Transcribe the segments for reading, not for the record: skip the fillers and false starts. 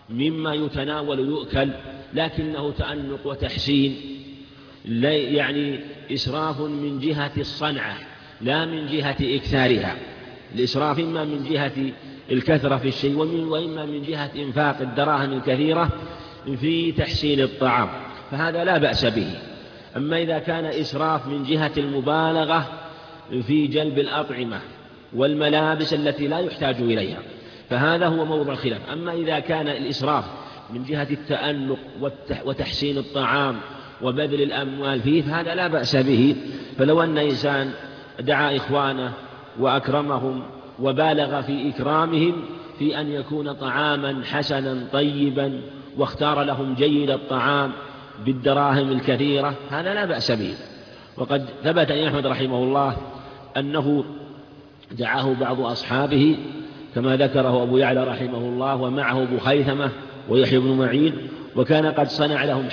مما يتناول يؤكل، لكنه تأنق وتحسين، يعني إسراف من جهة الصنعة لا من جهة إكثارها. الإسراف إما من جهة الكثرة في الشيء، وإما من جهة إنفاق الدراهم الكثيرة في تحسين الطعام، فهذا لا بأس به. أما إذا كان إسراف من جهة المبالغة في جلب الأطعمة والملابس التي لا يحتاج إليها فهذا هو موضع الخلاف. أما إذا كان الإسراف من جهة التأنق وتحسين الطعام وبذل الأموال فيه فهذا لا بأس به. فلو أن إنسان دعا إخوانه وأكرمهم وبالغ في إكرامهم في أن يكون طعاما حسنا طيبا واختار لهم جيد الطعام بالدراهم الكثيرة هذا لا بأس به. وقد ثبت عن أحمد رحمه الله أنه دعاه بعض أصحابه كما ذكره أبو يعلى رحمه الله، ومعه أبو خيثمة ويحيى بن معين، وكان قد صنع لهم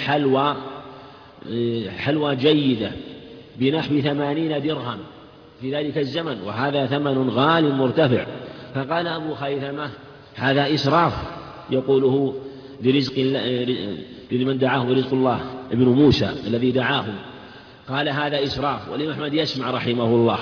حلوى جيدة بنحو 80 درهم في ذلك الزمن، وهذا ثمن غال مرتفع. فقال أبو خيثمة هذا إسراف يقوله لمن دعاه رزق الله ابن موسى الذي دعاه، قال هذا إسراف. والإمام أحمد يسمع رحمه الله.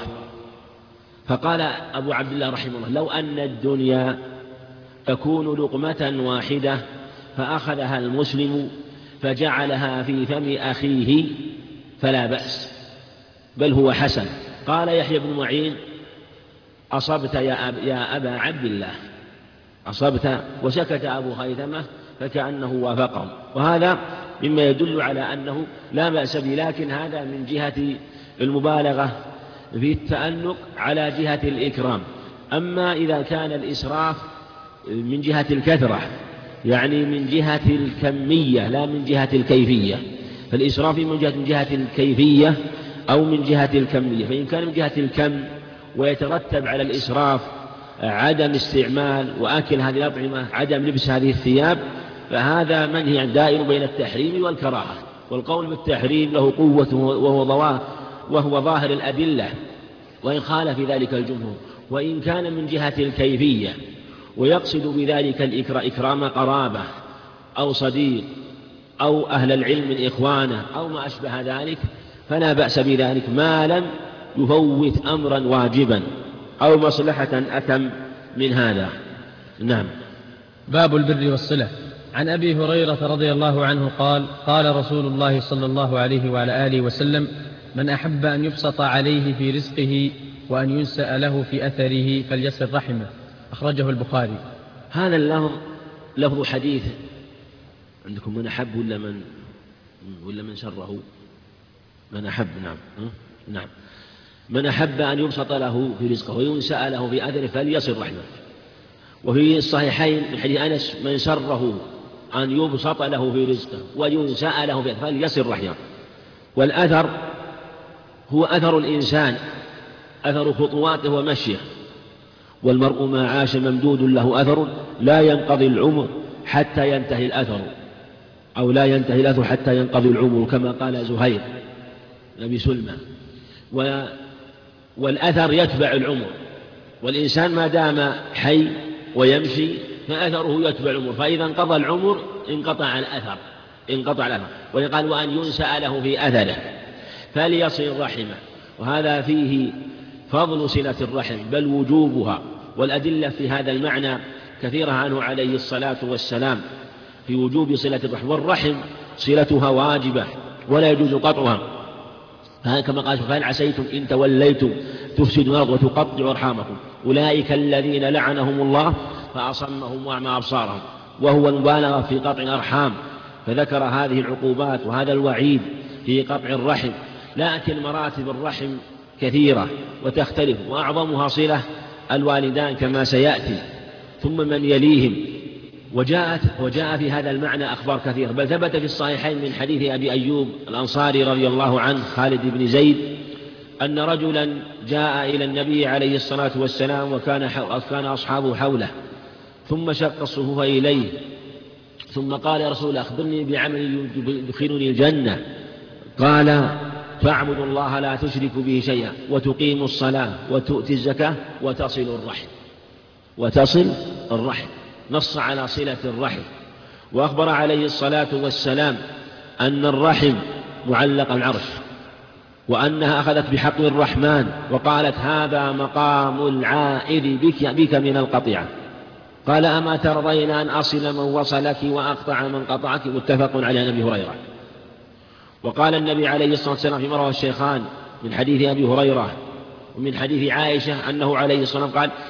فقال أبو عبد الله رحمه الله لو أن الدنيا تكون لقمة واحدة فأخذها المسلم فجعلها في فم أخيه فلا بأس بل هو حسن. قال يحيى بن معين أصبت يا أبا عبد الله، أصبت. وسكت أبو خيثمة فكأنه وافقهم، وهذا مما يدل على أنه لا بأس به، لكن هذا من جهة المبالغة في التأنق على جهة الإكرام. أما إذا كان الإسراف من جهة الكثرة يعني من جهة الكمية لا من جهة الكيفية، فالإسراف من جهة الكيفية أو من جهة الكمية، فإن كان من جهة الكم ويترتب على الإسراف عدم استعمال وأكل هذه الأطعمة، عدم لبس هذه الثياب، فهذا منهي عن دائر بين التحريم والكراهة. والقول بالتحريم له قوة وهو ظاهر الأدلة، وإن خالف في ذلك الجمهور. وإن كان من جهة الكيفية ويقصد بذلك إكرام قرابة أو صديق أو أهل العلم من إخوانه أو ما أشبه ذلك فلا بأس بذلك ما لم يفوت أمرا واجبا أو مصلحة أتم من هذا. نعم. باب البر والصلة. عن أبي هريرة رضي الله عنه قال قال رسول الله صلى الله عليه وعلى آله وسلم من أحب أن يبسط عليه في رزقه وأن ينسأ له في أثره فليصل رحمه، أخرجه البخاري. هذا اللفظ لفظ حديث عندكم، من أحب ولا من سره؟ من أحب. نعم. من أحب أن يبسط له في رزقه وينسأ له في أثره فليصل رحمه. وفي الصحيحين من حديث أنس من سره أن يبسط له في رزقه وينسأ له في أثره فليصل رحمه. والأثر هو أثر الإنسان، أثر خطواته ومشيه، والمرء ما عاش ممدود له أثر لا ينقضي العمر حتى ينتهي الأثر، أو لا ينتهي الأثر حتى ينقضي العمر كما قال زهير نبي سلمى. والأثر يتبع العمر، والإنسان ما دام حي ويمشي فأثره يتبع العمر، فإذا انقضى العمر انقطع الأثر. ويقال وأن ينسأ له في أثره فليصل رحمه. وهذا فيه فضل صلة الرحم بل وجوبها، والأدلة في هذا المعنى كثيرة عنه عليه الصلاة والسلام في وجوب صلة الرحم. والرحم صلتها واجبة ولا يجوز قطعها، كما قال فهل عسيتم إن توليتم تفسدوا الأرض وتقطعوا أرحامكم أولئك الذين لعنهم الله فأصمهم وأعمى أبصارهم، وهو المبالغة في قطع الأرحام، فذكر هذه العقوبات وهذا الوعيد في قطع الرحم. لكن مراتب الرحم كثيرة وتختلف، وأعظمها صلة الوالدان كما سيأتي، ثم من يليهم. وجاء في هذا المعنى أخبار كثيرة، بل ثبت في الصحيحين من حديث أبي أيوب الأنصاري رضي الله عنه خالد بن زيد أن رجلا جاء إلى النبي عليه الصلاة والسلام وكان أصحابه حوله، ثم شق الصفوف إليه ثم قال يا رسول الله أخبرني بعمل يدخلني الجنة. قال تعبد الله لا تشرك به شيئا وتقيم الصلاة وتؤتي الزكاة وتصل الرحم. نص على صلة الرحم. وأخبر عليه الصلاة والسلام أن الرحم معلق العرش، وأنها أخذت بحق الرحمن، وقالت هذا مقام العائذ بك من القطيعة. قال أما ترضين أن أصل من وصلك وأقطع من قطعك؟ متفق عليه عن أبي هريرة. وقال النبي عليه الصلاة والسلام فيما رواه الشيخان من حديث أبي هريرة ومن حديث عائشة أنه عليه الصلاة والسلام قال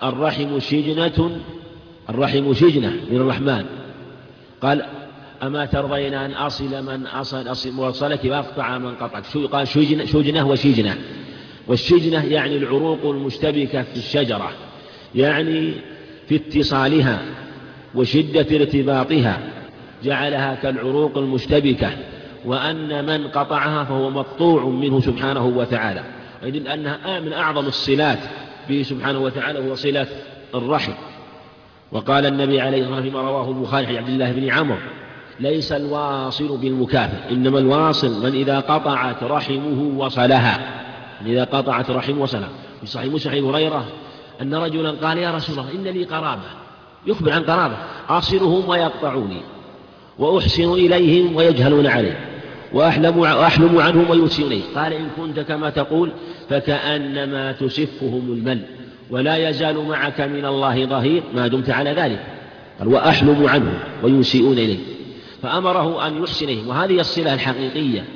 الرحم شجنة من الرحمن. قال أما ترضين أن أصل من وصلك وأقطع من قطعك؟ قال شجنة وشجنة، والشجنة يعني العروق المشتبكة في الشجرة، يعني في اتصالها وشدة ارتباطها جعلها كالعروق المشتبكة، وأن من قطعها فهو مقطوع منه سبحانه وتعالى، ويدل أنها من أعظم الصلات به سبحانه وتعالى هو صلة الرحم. وقال النبي عليه الصلاة والسلام فيما رواه البخاري عن عبد الله بن عمرو ليس الواصل بالمكافئ، إنما الواصل من إذا قطعت رحمه وصلها، من إذا قطعت رحمه وصلها. في صحيح مسلم عن هريرة أن رجلا قال يا رسول الله إن لي قرابة، يخبر عن قرابة، أصلهم ويقطعوني، وأحسن إليهم ويجهلون علي، وأحلم عنهم ويوسئون إليه. قال إن كنت كما تقول فكأنما تسفهم المل، ولا يزال معك من الله ظهير ما دمت على ذلك. قال وأحلم عنهم ويوسئون إليه، فأمره أن يحسن إليهم، وهذه الصلة الحقيقية،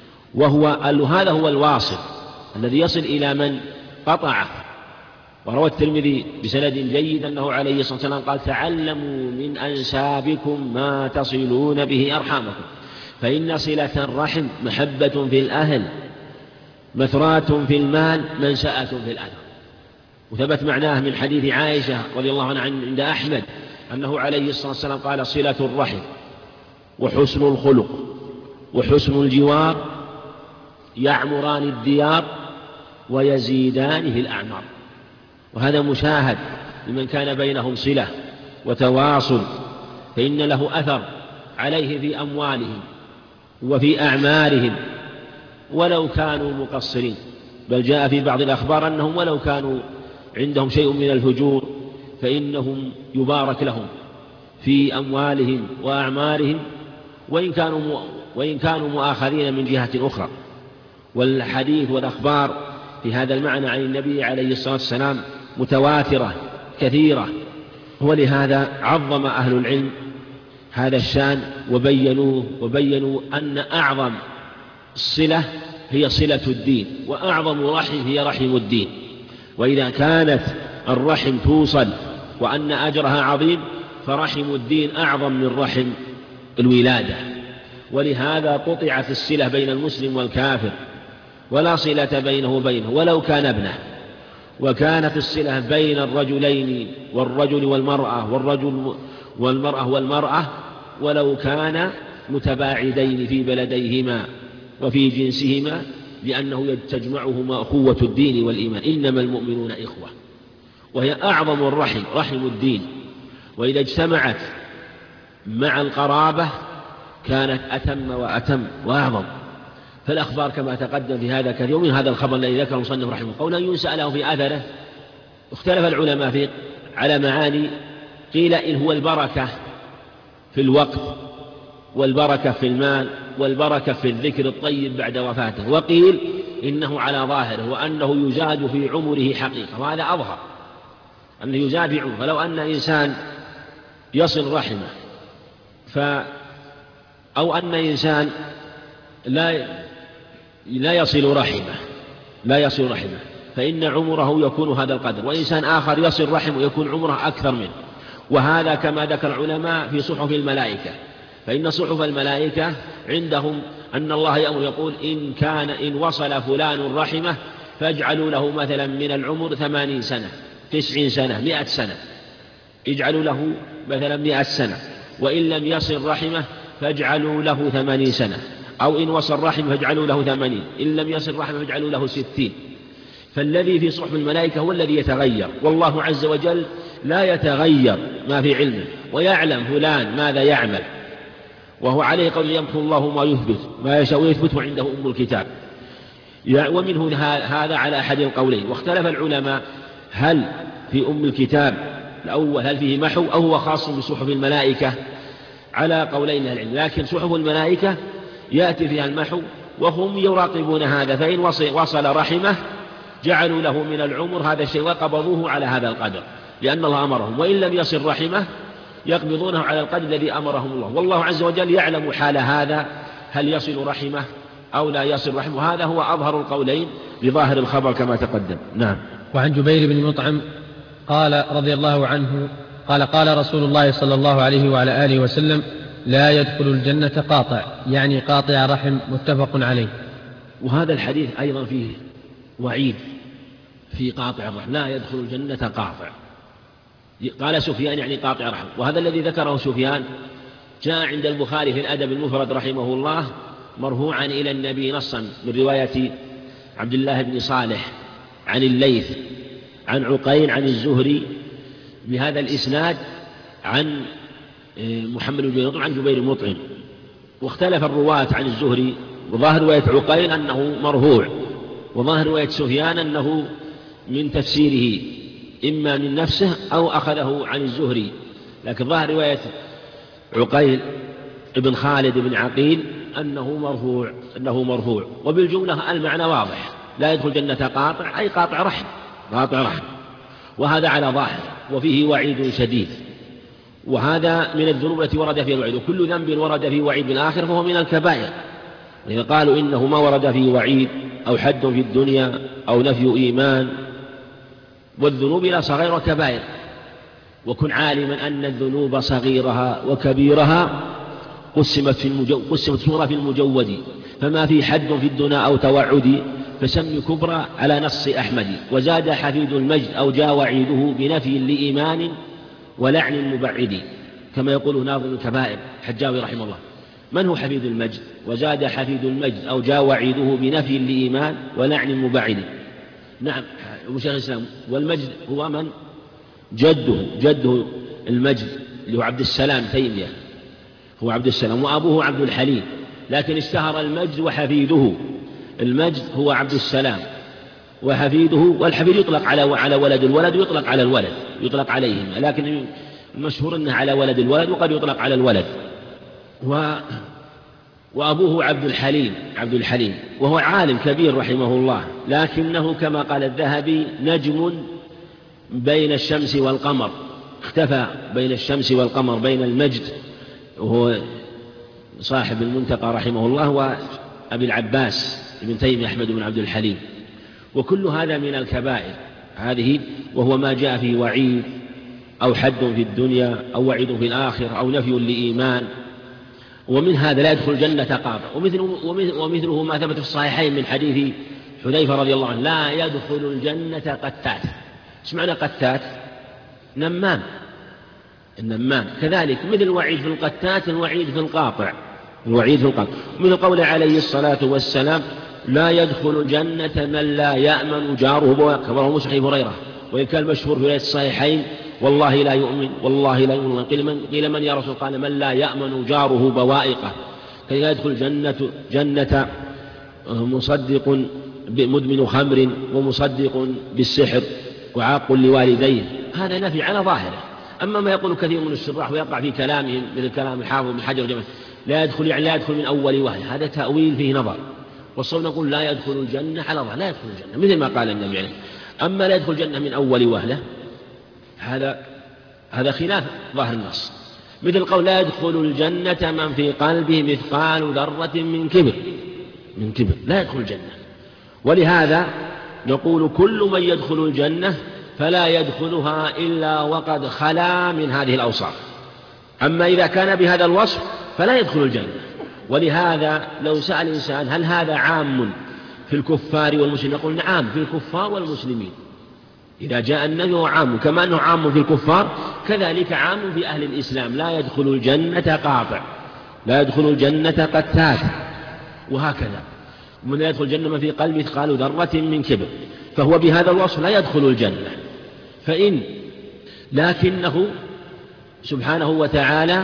هذا هو الواصل الذي يصل إلى من قطعه. وروى الترمذي بسند جيد أنه عليه الصلاة والسلام قال تعلموا من أنسابكم ما تصلون به أرحامكم، فإن صلة الرحم محبة في الأهل، مثرات في المال، منشأة في الأثر. وثبت معناه من حديث عائشة رضي الله عنها عند أحمد أنه عليه الصلاة والسلام قال صلة الرحم وحسن الخلق وحسن الجوار يعمران الديار ويزيدانه الأعمار. وهذا مشاهد لمن كان بينهم صلة وتواصل، فإن له أثر عليه في أموالهم وفي أعمارهم ولو كانوا مقصرين. بل جاء في بعض الأخبار أنهم ولو كانوا عندهم شيء من الفجور فإنهم يبارك لهم في أموالهم وأعمارهم وإن كانوا مؤاخذين من جهة أخرى. والحديث والأخبار في هذا المعنى عن النبي عليه الصلاة والسلام متواترة كثيرة، ولهذا عظم أهل العلم هذا الشأن وبينوا أن أعظم الصلة هي صلة الدين، وأعظم رحم هي رحم الدين. وإذا كانت الرحم توصل وأن أجرها عظيم فرحم الدين أعظم من رحم الولادة. ولهذا قطعت الصلة بين المسلم والكافر ولا صلة بينه وبينه ولو كان ابنه، وكانت الصلة بين الرجلين والرجل والمرأة والمرأة ولو كان متباعدين في بلديهما وفي جنسهما، لأنه تجمعهما أخوة الدين والإيمان، إنما المؤمنون إخوة. وهي أعظم الرحم رحم الدين، وإذا اجتمعت مع القرابة كانت أتم وأتم وأعظم. فالأخبار كما تقدم في هذا كثير. ومن هذا الخبر الذي ذكره المصنف رحمه قولا ينسأ له في أثره. اختلف العلماء فيه على معاني، قيل إن هو البركة في الوقت والبركة في المال والبركة في الذكر الطيب بعد وفاته، وقيل إنه على ظاهره وأنه يزاد في عمره حقيقة، وهذا أظهر أنه يزاد في عمره. فلو أن إنسان يصل رحمه أو أن إنسان لا يصل رحمه فإن عمره يكون هذا القدر، وإنسان آخر يصل رحمه يكون عمره أكثر منه. وهذا كما ذكر العلماء في صحف الملائكة، فإن صحف الملائكة عندهم أن الله يأمر يقول إن وصل فلان رحمه فاجعلوا له مثلا من العمر 80 سنة 90 سنة 100 سنة، اجعلوا له مثلا 100 سنة، وإن لم يصل رحمه فاجعلوا له 80 سنة، أو إن وصل رحمه فاجعلوا له 80، إن لم يصل رحمه فاجعلوا له 60. فالذي في صحف الملائكة هو الذي يتغير، والله عز وجل لا يتغير ما في علمه، ويعلم فلان ماذا يعمل، وهو عليه قول يمحو الله ما يثبت ما يشاء ويثبت عنده أم الكتاب. ومنه هذا على أحد القولين. واختلف العلماء هل في أم الكتاب الأول هل فيه محو أو هو خاص بصحف الملائكة على قولين العلم، لكن صحف الملائكة يأتي فيها المحو وهم يراقبون هذا، فإن وصل رحمه جعلوا له من العمر هذا الشيء وقبضوه على هذا القدر، لأن الله أمرهم، وإن لم يصل رحمه يقبضونه على القدر الذي أمرهم الله، والله عز وجل يعلم حال هذا هل يصل رحمه أو لا يصل رحمه، وهذا هو أظهر القولين بظاهر الخبر كما تقدم. نعم. وعن جبير بن مطعم قال رضي الله عنه قال رسول الله صلى الله عليه وعلى آله وسلم: لا يدخل الجنة قاطع، يعني قاطع رحم، متفق عليه. وهذا الحديث أيضا فيه وعيد في قاطع الرحم، لا يدخل الجنة قاطع. قال سفيان يعني قاطع رحم، وهذا الذي ذكره سفيان جاء عند البخاري في الأدب المفرد رحمه الله مرفوعا إلى النبي نصا من رواية عبد الله بن صالح عن الليث عن عقيل عن الزهري بهذا الإسناد عن محمد بن مطعم عن جبير بن مطعم، واختلف الرواة عن الزهري، وظاهر رواية عقيل أنه مرفوع، وظاهر رواية سفيان أنه من تفسيره إما من نفسه أو أخذه عن الزهري، لكن ظاهر رواية عقيل ابن خالد بن عقيل أنه مرفوع. وبالجملة المعنى واضح، لا يدخل جنة قاطع أي قاطع رحم، وهذا على ظاهر، وفيه وعيد شديد، وهذا من الذنوب التي ورد فيها الوعيد، وكل ذنب ورد فيه وعيد بالآخر فهو من الكبائر. إذا قالوا إنه ما ورد فيه وعيد أو حد في الدنيا أو نفي إيمان، والذنوب لا صغير وكبائر، وكن عالما أن الذنوب صغيرها وكبيرها قسمت سورة في المجود، فما في حد في الدنا أو توعد فسم كبرى على نص أحمد، وزاد حفيد المجد أو جاء وعيده بنفي لإيمان ولعن مبعد، كما يقول ناظم الكبائر حجاوي رحمه الله: من هو حفيد المجد؟ وزاد حفيد المجد أو جاء وعيده بنفي لإيمان ولعن مبعد. نعم، شيخ الإسلام، والمجد هو من؟ جده المجد اللي هو عبد السلام تيمية، هو عبد السلام، وأبوه عبد الحليم، لكن اشتهر المجد وحفيده. المجد هو عبد السلام وحفيده، والحفيد يطلق على ولد، الولد يطلق على الولد، يطلق عليهم، لكن المشهور أنه على ولد الولد، وقد يطلق على الولد. وأبوه عبد الحليم، وهو عالم كبير رحمه الله، لكنه كما قال الذهبي نجم بين الشمس والقمر، اختفى بين الشمس والقمر، بين المجد وهو صاحب المنتقى رحمه الله وأبي العباس ابن تيمية أحمد بن عبد الحليم، وكل هذا من الكبائر هذه، وهو ما جاء فيه وعيد أو حد في الدنيا أو وعيد في الآخر أو نفي لإيمان، ومن هذا لا يدخل الجنة قاطع. ومثله ما ثبت في الصحيحين من حديث حذيفة رضي الله عنه: لا يدخل الجنة قتات. ايش معنى قتات؟ نمام، النمام. كذلك مثل الوعيد في القتات الوعيد في القاطع، مثل قول عليه الصلاة والسلام: لا يدخل الجنة من لا يأمن جاره، كما رواه مسلم هريرة. وإن كان المشهور في رواية الصحيحين: والله لا يؤمن، قيل من يا رسول؟ قال: من لا يأمن جاره بوائقه. كي لا يدخل جنة مصدق مدمن خمر ومصدق بالسحر وعاق لوالديه، هذا نفي على ظاهره. أما ما يقول كثير من الشراح ويقع في كلامهم مثل كلام الحافظ بن حجر وجماعة: لا يدخل من أول وهلة، هذا تأويل فيه نظر، والصواب نقول لا يدخل الجنة على ظاهر، لا يدخل الجنة مثل ما قال النبي عليه. أما لا يدخل الجنة من أول وهلة، هذا خلاف ظاهر النص. مثل قول: لا يدخل الجنة من في قلبه مثقال ذرة من كبر، لا يدخل الجنة. ولهذا نقول: كل من يدخل الجنة فلا يدخلها إلا وقد خلا من هذه الأوصاف، أما إذا كان بهذا الوصف فلا يدخل الجنة. ولهذا لو سأل الإنسان: هل هذا عام في الكفار والمسلمين؟ نقول: نعم، في الكفار والمسلمين. إذا جاء النبي هو عام، كما أنه عام في الكفار كذلك عام في أهل الإسلام. لا يدخل الجنة قاطع، لا يدخل الجنة قتات، وهكذا. ومن لا يدخل الجنة من في قلبه مثقال ذرة من كبر، فهو بهذا الوصف لا يدخل الجنة. لكنه سبحانه وتعالى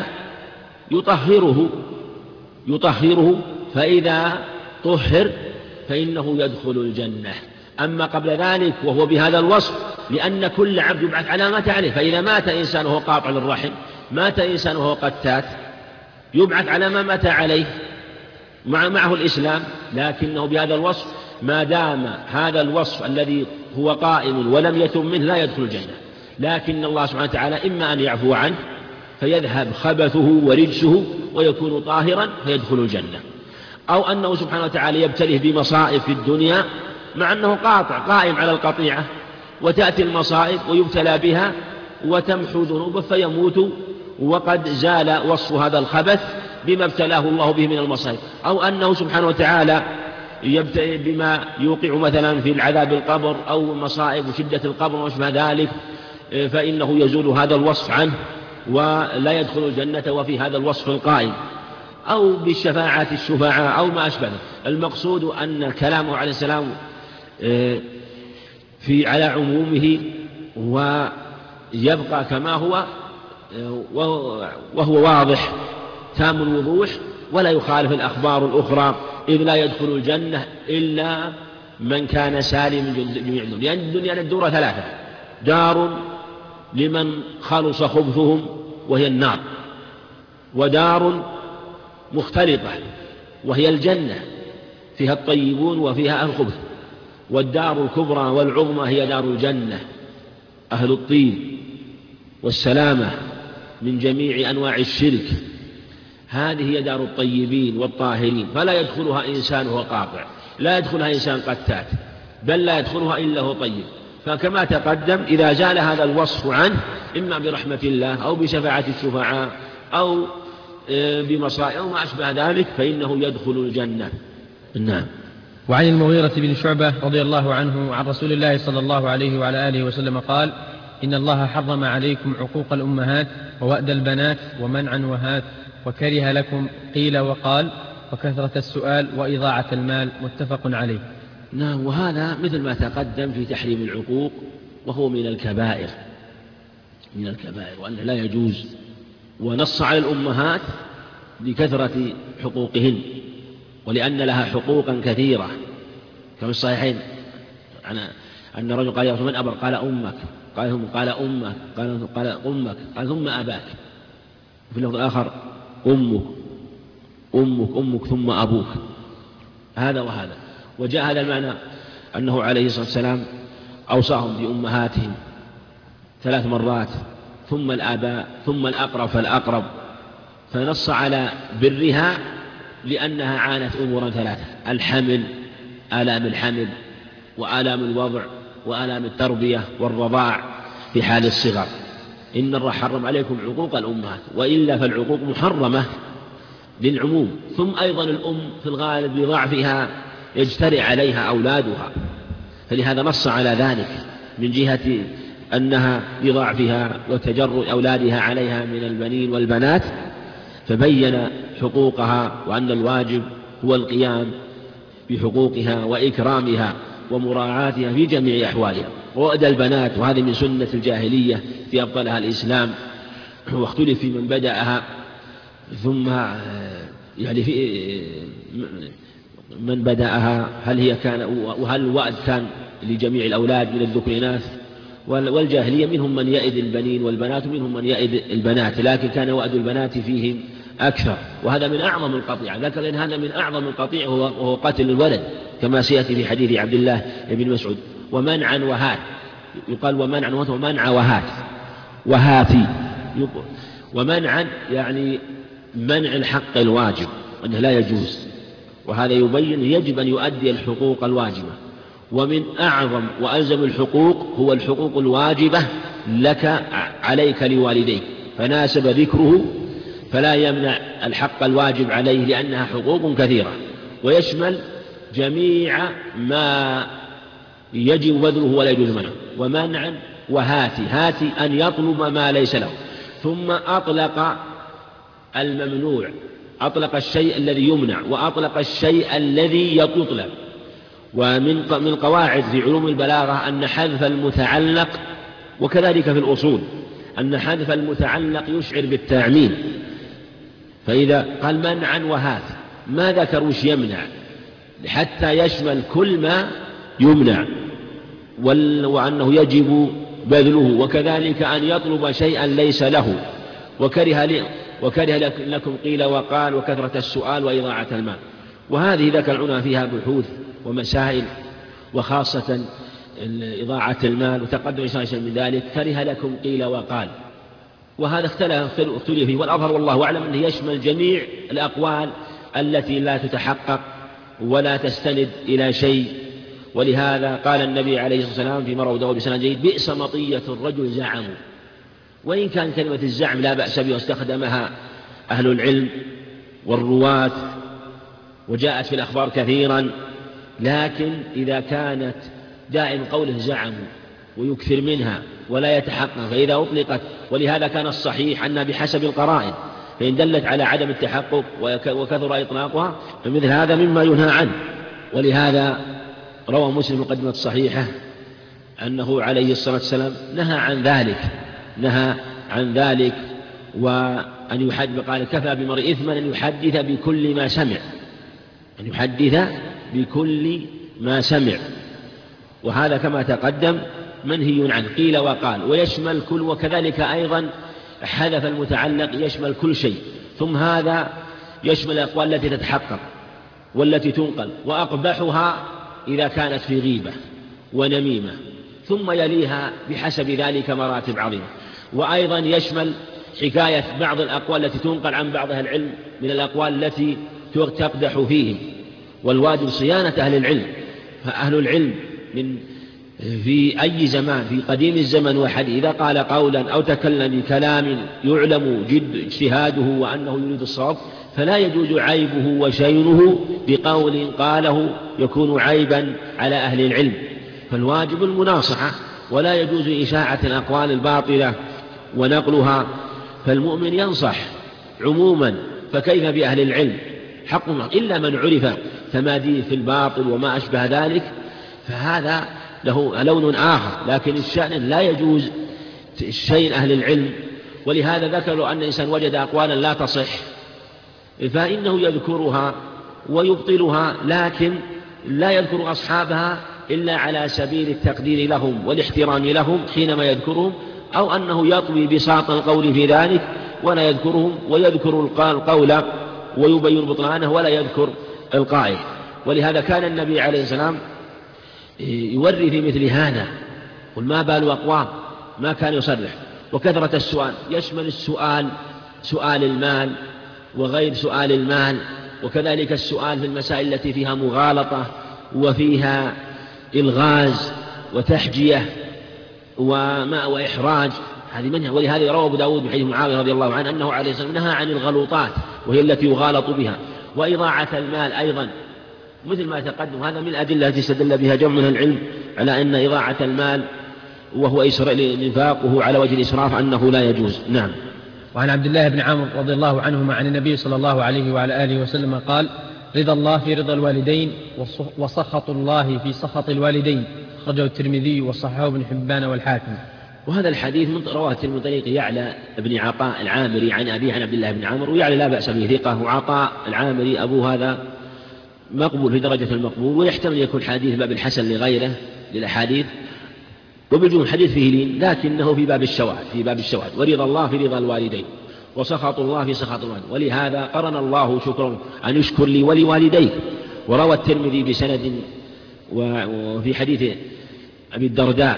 يطهره، فإذا طهر فإنه يدخل الجنة. أما قبل ذلك وهو بهذا الوصف، لأن كل عبد يبعث على ما عليه، فإذا مات إنسان وهو قاطع للرحم، مات إنسان وهو قتات، يبعث على ما مات عليه معه الإسلام، لكنه بهذا الوصف ما دام هذا الوصف الذي هو قائم ولم يتم منه لا يدخل الجنة. لكن الله سبحانه وتعالى إما أن يعفو عنه فيذهب خبثه ورجسه ويكون طاهرا فيدخل الجنة، أو أنه سبحانه وتعالى يبتليه بمصائب في الدنيا مع أنه قاطع قائم على القطيعة، وتأتي المصائب ويبتلى بها وتمحو ذنوبه فيموت وقد زال وصف هذا الخبث بما ابتلاه الله به من المصائب، أو أنه سبحانه وتعالى يبتلي بما يوقع مثلا في العذاب القبر أو مصائب وشدة القبر وما ذلك فإنه يزول هذا الوصف عنه ولا يدخل الجنة وفي هذا الوصف القائم، أو بالشفاعة الشفعاء أو ما أشبه. المقصود أن كلامه عليه السلام على عمومه ويبقى كما هو وهو واضح تام الوضوح، ولا يخالف الأخبار الأخرى، إذ لا يدخل الجنة إلا من كان سالم من جميع الذنوب، لأن الدنيا الدورة ثلاثة: دار لمن خلص خبثهم وهي النار، ودار مختلطة وهي الجنة فيها الطيبون وفيها أهل الخبث، والدار الكبرى والعظمى هي دار الجنة أهل الطيب والسلامة من جميع أنواع الشرك، هذه هي دار الطيبين والطاهرين، فلا يدخلها إنسان وهو قاطع، لا يدخلها إنسان قتات، بل لا يدخلها إلا هو طيب. فكما تقدم إذا زال هذا الوصف عنه إما برحمة الله أو بشفاعة الشفعاء أو بمصائب أو ما أشبه ذلك فإنه يدخل الجنة. نعم. وعن المغيرة بن شعبة رضي الله عنه عن رسول الله صلى الله عليه وعلى آله وسلم قال: إن الله حرم عليكم عقوق الأمهات ووأد البنات ومنعا وهات، وكره لكم قيل وقال وكثرة السؤال وإضاعة المال، متفق عليه. نعم. وهذا مثل ما تقدم في تحريم العقوق، وهو من الكبائر وأنه لا يجوز، ونص على الأمهات لكثرة حقوقهن ولأن لها حقوقا كثيرة، كما الصحيحين أن الرجل قال: يا رسول من أبر؟ قال أمك، قال أمك، قال أمك، قال ثم أباك، وفي اللفظ الآخر أمك ثم أبوك، هذا وهذا. وجاء هذا المعنى أنه عليه الصلاة والسلام أوصاهم بأمهاتهم 3 مرات، ثم الآباء، ثم الأقرب فالأقرب، فنص على برها لأنها عانت أمورا 3: الحمل، آلام الحمل، وآلام الوضع، وآلام التربية والرضاع في حال الصغر. إن الله حرم عليكم عقوق الأمهات، وإلا فالعقوق محرمة للعموم. ثم أيضا الأم في الغالب لضعفها يجترئ عليها أولادها، فلهذا نص على ذلك من جهة أنها لضعفها وتجرؤ أولادها عليها من البنين والبنات، فبين حقوقها وأن الواجب هو القيام بحقوقها وإكرامها ومراعاتها في جميع أحوالها. ووأد البنات، وهذه من سنة الجاهلية في أبطلها الإسلام، واختلف في من بدأها، ثم يعني في من بدأها هل هي كان، وهل الوأد كان لجميع الأولاد من الذكر والإناث، والجاهلية منهم من يئد البنين والبنات ومنهم من يئد البنات، لكن كان وأد البنات فيهم أكثر، وهذا من أعظم القطيعة. ذكر لأن هذا من أعظم القطيعة وهو قتل الولد، كما سيأتي في حديث عبد الله بن مسعود. ومنعا وهات، يقال ومنعا ومنع وهات وهاتي، ومنعا يعني منع الحق الواجب أنه لا يجوز، وهذا يبين يجب أن يؤدي الحقوق الواجبة. ومن أعظم وألزم الحقوق هو الحقوق الواجبة لك عليك لوالديك، فناسب ذكره فلا يمنع الحق الواجب عليه، لأنها حقوق كثيرة ويشمل جميع ما يجب بذله ولا يجوز منعه. ومنعا وهاتي أن يطلب ما ليس له، ثم أطلق الممنوع، أطلق الشيء الذي يمنع وأطلق الشيء الذي يطلب. ومن قواعد في علوم البلاغة أن حذف المتعلق، وكذلك في الأصول أن حذف المتعلق يشعر بالتعميم، فإذا قال منعا وهات ما ذكر وش يمنع حتى يشمل كل ما يمنع، وأنه يجب بذله، وكذلك أن يطلب شيئا ليس له. وكره وكره لكم قيل وقال وكثرة السؤال وإضاعة المال. وهذه ذكرنا فيها بحوث ومسائل، وخاصة إضاعة المال، وتقدم شيء من ذلك. كره لكم قيل وقال، وهذا اختلف فيه، والأظهر والله أعلم أنه يشمل جميع الأقوال التي لا تتحقق ولا تستند إلى شيء. ولهذا قال النبي عليه الصلاة والسلام فيما رواه داود بسند جيد: بئس مطية الرجل زعموا. وإن كان كلمة الزعم لا بأس بها واستخدمها أهل العلم والرواة وجاءت في الأخبار كثيرا، لكن إذا كانت دائم قوله زعموا ويكثر منها ولا يتحقق فإذا أطلقت، ولهذا كان الصحيح أنها بحسب القرائن، فإن دلت على عدم التحقق وكثر إطلاقها فمثل هذا مما ينهى عنه. ولهذا روى مسلم مقدمة صحيحة أنه عليه الصلاة والسلام نهى عن ذلك وأن يحدث، قال: كفى بمرء إثما أن يحدث بكل ما سمع، وهذا كما تقدم منهي عنه. قيل وقال ويشمل كل، وكذلك أيضا حذف المتعلق يشمل كل شيء. ثم هذا يشمل الأقوال التي تتحقق والتي تنقل، وأقبحها إذا كانت في غيبة ونميمة، ثم يليها بحسب ذلك مراتب عظيمة. وأيضا يشمل حكاية بعض الأقوال التي تنقل عن بعض أهل العلم من الأقوال التي تقدح فيهم، والواجب صيانة أهل العلم. فأهل العلم في أي زمان، في قديم الزمن وحديث، إذا قال قولا أو تكلم بكلام يعلم جد اجتهاده وأنه يريد الصواب، فلا يجوز عيبه وشينه بقول قاله يكون عيبا على أهل العلم، فالواجب المناصحة، ولا يجوز إشاعة الأقوال الباطلة ونقلها. فالمؤمن ينصح عموما، فكيف بأهل العلم؟ حق إلا من عرف تماديه في الباطل وما أشبه ذلك، فهذا له لون آخر. لكن الشأن لا يجوز شيء أهل العلم. ولهذا ذكروا أن الإنسان وجد أقوالا لا تصح فإنه يذكرها ويبطلها، لكن لا يذكر أصحابها إلا على سبيل التقدير لهم والاحترام لهم حينما يذكرهم، أو أنه يطوي بساط القول في ذلك ولا يذكرهم، ويذكر القول ويبين بطلانه ولا يذكر القائل. ولهذا كان النبي عليه السلام يوري في مثل هذا، قل ما بال أقوام ما كان يصرح. وكثرة السؤال يشمل سؤال المال وغير سؤال المال، وكذلك السؤال في المسائل التي فيها مغالطة وفيها إلغاز وتحجية وإحراج، هذه منها. ولهذا روى أبو داود بحديث معاوية رضي الله عنه أنه عليه الصلاة والسلام نهى عن الغلوطات وهي التي يغالط بها، وإضاعة المال أيضا مثل ما تقدم. هذا من الأدلة التي استدل بها جمع من العلم على أن إضاعة المال وهو إنفاقه على وجه الإسراف أنه لا يجوز. نعم. وعن عبد الله بن عمرو رضي الله عنهما عن النبي صلى الله عليه وعلى آله وسلم قال: رضا الله في رضا الوالدين، وسخط الله في سخط الوالدين. أخرجه الترمذي وصححه ابن حبان والحاكم. وهذا الحديث رواه من طريق يعلى بن عطاء العامري عن أبيه عن عبد الله بن عمرو، ويعلى لا بأس به ثقة، وعطاء العامري أبو هذا مقبول في درجة المقبول، ويحتمل يكون حديث باب الحسن لغيره للأحاديث، وبالجملة الحديث فيه لين، لكنه في باب الشواهد. ورضا الله في رضا الوالدين، وسخط الله في سخط الوالدين. ولهذا قرن الله شكرا أن يشكر لي ولوالديه. وروى الترمذي بسند وفي حديث أبي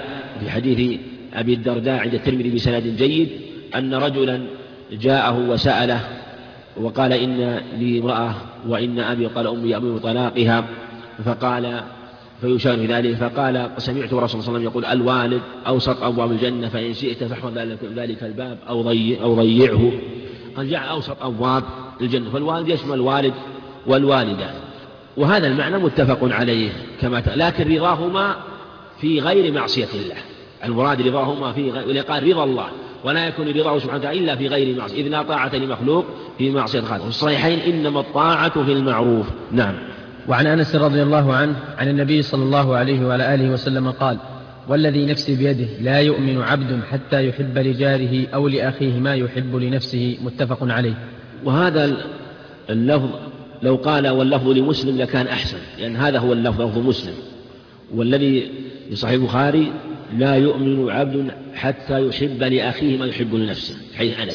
الدرداء عند الترمذي بسند جيد أن رجلا جاءه وسأله وقال: إن لي امرأة وإن أبي قال أمي أمر طلاقها، فقال فيشار في ذلك، فقال: سمعت رسول الله صلى الله عليه وسلم يقول: الوالد أوسط أبواب الجنة، فإن شئت فاحفظ ذلك الباب أو ضيعه. قال: جاء أوسط أبواب الجنة، فالوالد يشمل الوالد والوالدة، وهذا المعنى متفق عليه لكن رضاهما في غير معصية الله. المراد رضاهما في غير، قال رضا الله، ولا يكون رضاه سبحانه وتعالى إلا في غير معصية، إذ لا طاعة لمخلوق في معصية خالق. في الصحيحين: إنما الطاعة في المعروف. نعم. وعن أنس رضي الله عنه عن النبي صلى الله عليه وعلى آله وسلم قال: والذي نفسي بيده لا يؤمن عبد حتى يحب لجاره أو لأخيه ما يحب لنفسه. متفق عليه. وهذا اللفظ لو قال واللفظ لمسلم لكان أحسن، لأن هذا هو اللفظ، لفظ مسلم. والذي في صحيح البخاري: لا يؤمن عبد حتى يحب لأخيه ما يحب لنفسه، حيث أنس.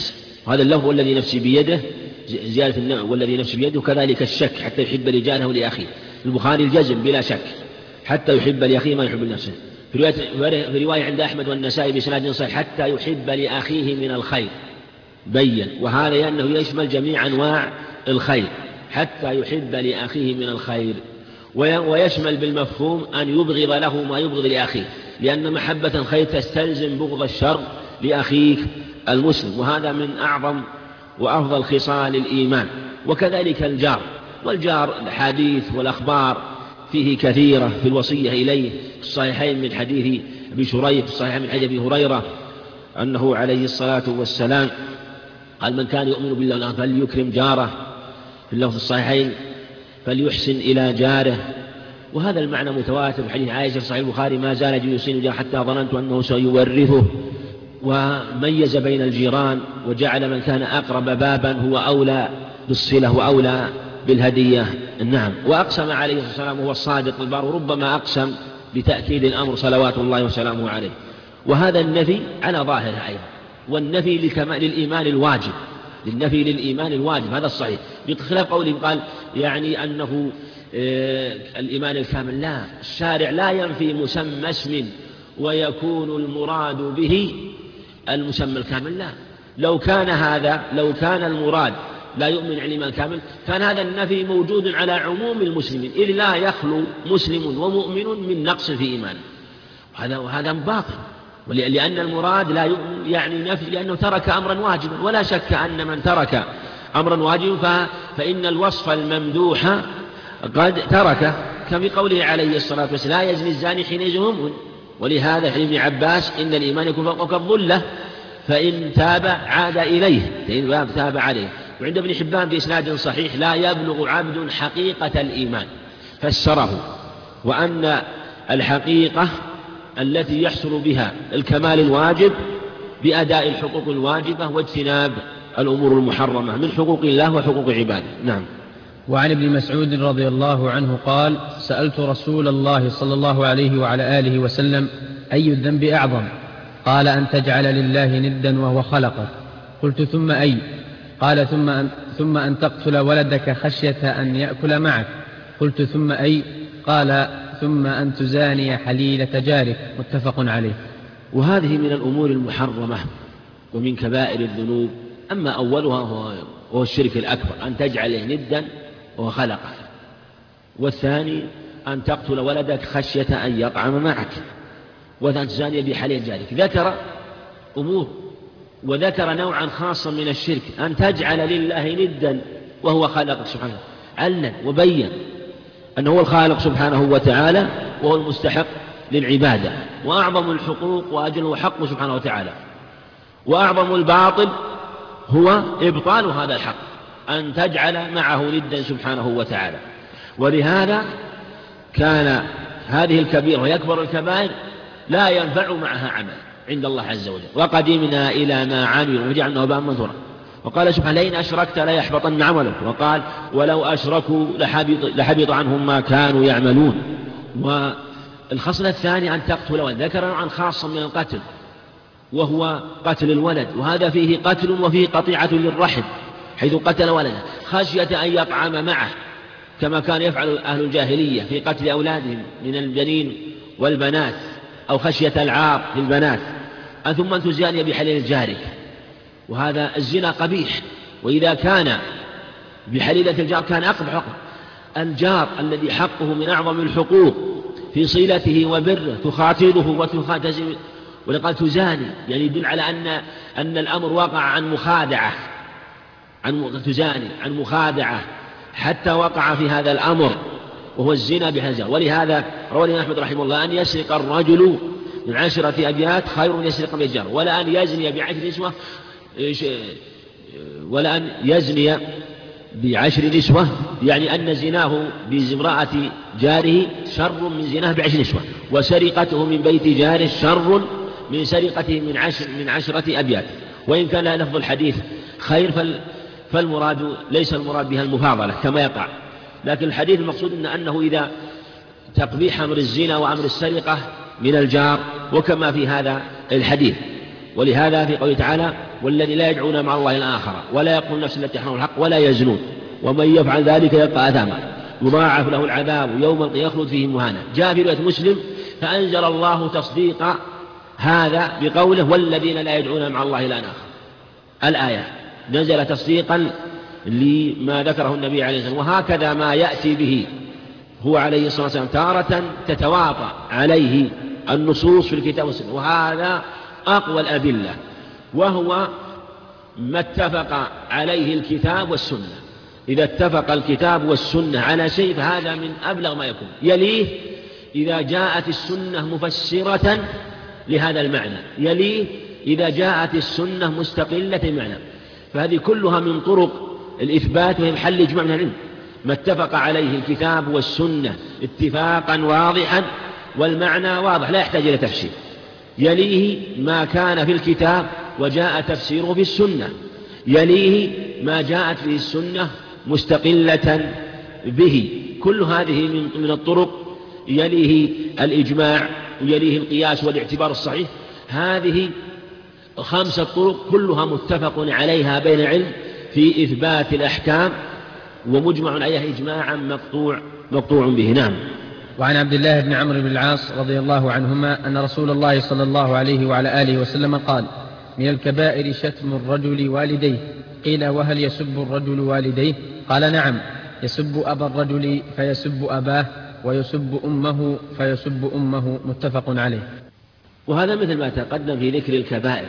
وهذا اللفظ والذي نفسي بيده زيادة والذي نفسي بيده، كذلك الشك حتى يحب لجاره لأخيه. البخاري الجزم بلا شك حتى يحب لأخيه ما يحب لنفسه. في رواية عند أحمد والنسائي بإسناد صحيح حتى يحب لأخيه من الخير، بين، وهذا لأنه يشمل جميع أنواع الخير، حتى يحب لأخيه من الخير، ويشمل بالمفهوم أن يبغض له ما يبغض لأخيه، لأن محبة الخير تستلزم بغض الشر لأخيك المسلم، وهذا من أعظم وأفضل خصال الإيمان. وكذلك الجار، والجار الحديث والأخبار فيه كثيرة في الوصية إليه في الصحيحين من حديث أبي شريح، في الصحيحين من حديث أبي هريرة أنه عليه الصلاة والسلام قال: من كان يؤمن بالله واليوم الآخر فليكرم جاره، في اللفظ الصحيحين فليحسن إلى جاره. وهذا المعنى متواتر في حديث عائشة في صحيح البخاري: ما زال يجد يحسن جاره حتى ظننت أنه سيورثه. وميز بين الجيران وجعل من كان أقرب بابا هو أولى بالصلة وأولى بالهدية. نعم. وأقسم عليه الصلاة والسلام وهو الصادق البار، وربما أقسم لتأكيد الأمر صلوات الله وسلامه عليه. وهذا النفي على ظاهره أيضا، والنفي للإيمان الواجب، للنفي للإيمان الواجب، هذا الصحيح، بخلاف قوله قال يعني أنه الإيمان الكامل. لا، الشارع لا ينفي مسمى اسم ويكون المراد به المسمى الكامل. لا، لو كان المراد لا يؤمن الإيمان الكامل كان هذا النفي موجود على عموم المسلمين، إذ لا يخلو مسلم ومؤمن من نقص في إيمانه، وهذا باطل. ولأن المراد لا يؤمن يعني نفي لأنه ترك أمرا واجبا، ولا شك أن من ترك أمرا واجبا فإن الوصف الممدوح قد تركه، كما في قوله عليه الصلاة والسلام: لا يزني الزاني حين يزني. ولهذا في ابن عباس: إن الإيمان يكون فوق الظلة فإن تاب عاد إليه، فإن تاب عليه. وعند ابن حبان بإسناد صحيح: لا يبلغ عبد حقيقة الإيمان، فسره وأن الحقيقة التي يحصل بها الكمال الواجب بأداء الحقوق الواجبة واجتناب الأمور المحرمة من حقوق الله وحقوق عباده. نعم. وعن ابن مسعود رضي الله عنه قال: سألت رسول الله صلى الله عليه وعلى آله وسلم: أي الذنب أعظم؟ قال: أن تجعل لله ندا وهو خلقك. قلت: ثم أي؟ قال: ثم أن تقتل ولدك خشية أن يأكل معك. قلت: ثم أي؟ قال: ثم أن تزاني حليلة جارك. متفق عليه. وهذه من الأمور المحرمة ومن كبائر الذنوب. أما أولها هو الشرك الأكبر، أن تجعله ندا وهو خلقك. والثاني أن تقتل ولدك خشية أن يطعم معك، وأن تزاني بحليلة جارك. ذكر أمور وذكر نوعا خاصا من الشرك، أن تجعل لله ندا وهو خالقك سبحانه، علّن وبين أنه هو الخالق سبحانه وتعالى وهو المستحق للعبادة، وأعظم الحقوق وأجله حقه سبحانه وتعالى، وأعظم الباطل هو إبطال هذا الحق، أن تجعل معه ندا سبحانه وتعالى. ولهذا كان هذه الكبيرة ويكبر الكبائر لا ينفع معها عمل عند الله عز وجل. وقدمنا إلى ما عملوا وجعلناه هباء منثورا. وقال سبحانه: لئن أشركت ليحبطن عملك. وقال: ولو أشركوا لحبط عنهم ما كانوا يعملون. والخصلة الثانية أن تقتل ولد. ذكر نوعا خاصا من القتل وهو قتل الولد، وهذا فيه قتل وفيه قطيعة للرحم، حيث قتل ولده خشية أن يطعم معه، كما كان يفعل أهل الجاهلية في قتل أولادهم من البنين والبنات، أو خشية العار للبنات. ثم أن تزاني بحليل جارك، وهذا الزنا قبيح، وإذا كان بحليلة الجار كان أقبح حقه. الجار الذي حقه من أعظم الحقوق في صلته وبره، تخاطبه وتخاتزم، ولقد تزاني يعني يدل على أن الأمر وقع عن مخادعة، تزاني عن مخادعة حتى وقع في هذا الأمر وهو الزنا بهذا. ولهذا روى الإمام أحمد رحمه الله: أن يسرق الرجل من 10 أبيات خير من يسرق بالجار، ولا أن يزني ب10 نسوة، ولا أن يزني ب10 نسوة، يعني أن زناه بامرأة جاره شر من زناه ب10 نسوة، وسرقته من بيت جاره شر من سرقته من 10 أبيات. وإن كان لفظ الحديث خير فالمراد ليس المراد بها المفاضلة كما يقع، لكن الحديث المقصود أنه إذا تقبيح أمر الزنا وأمر السرقة من الجار، وكما في هذا الحديث. ولهذا في قوله تعالى والذي لا يدعون مع الله الآخر ولا يقتلون نفس التي حرم الحق ولا يزنون ومن يفعل ذلك يلقى أثاما يضاعف له العذاب يوم القيامة يخلد فيه مهانا. جاء في رواية مسلم فأنزل الله تصديق هذا بقوله والذين لا يدعون مع الله إلها آخر. الآية نزل تصديقا لما ذكره النبي عليه الصلاة والسلام. وهكذا ما يأتي به هو عليه الصلاة والسلام تارة تتواطأ عليه النصوص في الكتاب والسنة، وهذا أقوى الأدلة، وهو ما اتفق عليه الكتاب والسنة. إذا اتفق الكتاب والسنة على شيء فهذا من أبلغ ما يكون. يليه إذا جاءت السنة مفسرة لهذا المعنى، يليه إذا جاءت السنة مستقلة المعنى. فهذه كلها من طرق الإثبات وهي محل إجماع من العلم. ما اتفق عليه الكتاب والسنة اتفاقا واضحا والمعنى واضح لا يحتاج إلى تفسير. يليه ما كان في الكتاب وجاء تفسيره في السنة، يليه ما جاءت في السنة مستقلة به. كل هذه من الطرق. يليه الإجماع ويليه القياس والاعتبار الصحيح. هذه 5 طرق كلها متفق عليها بين العلم في إثبات الأحكام ومجمع عليها إجماعا مقطوع به. نعم. وعن عبد الله بن عمرو بن العاص رضي الله عنهما أن رسول الله صلى الله عليه وعلى آله وسلم قال من الكبائر شتم الرجل والديه. قيل وهل يسب الرجل والديه؟ قال نعم، يسب أبا الرجل فيسب أباه ويسب أمه فيسب أمه. متفق عليه. وهذا مثل ما تقدم في ذكر الكبائر،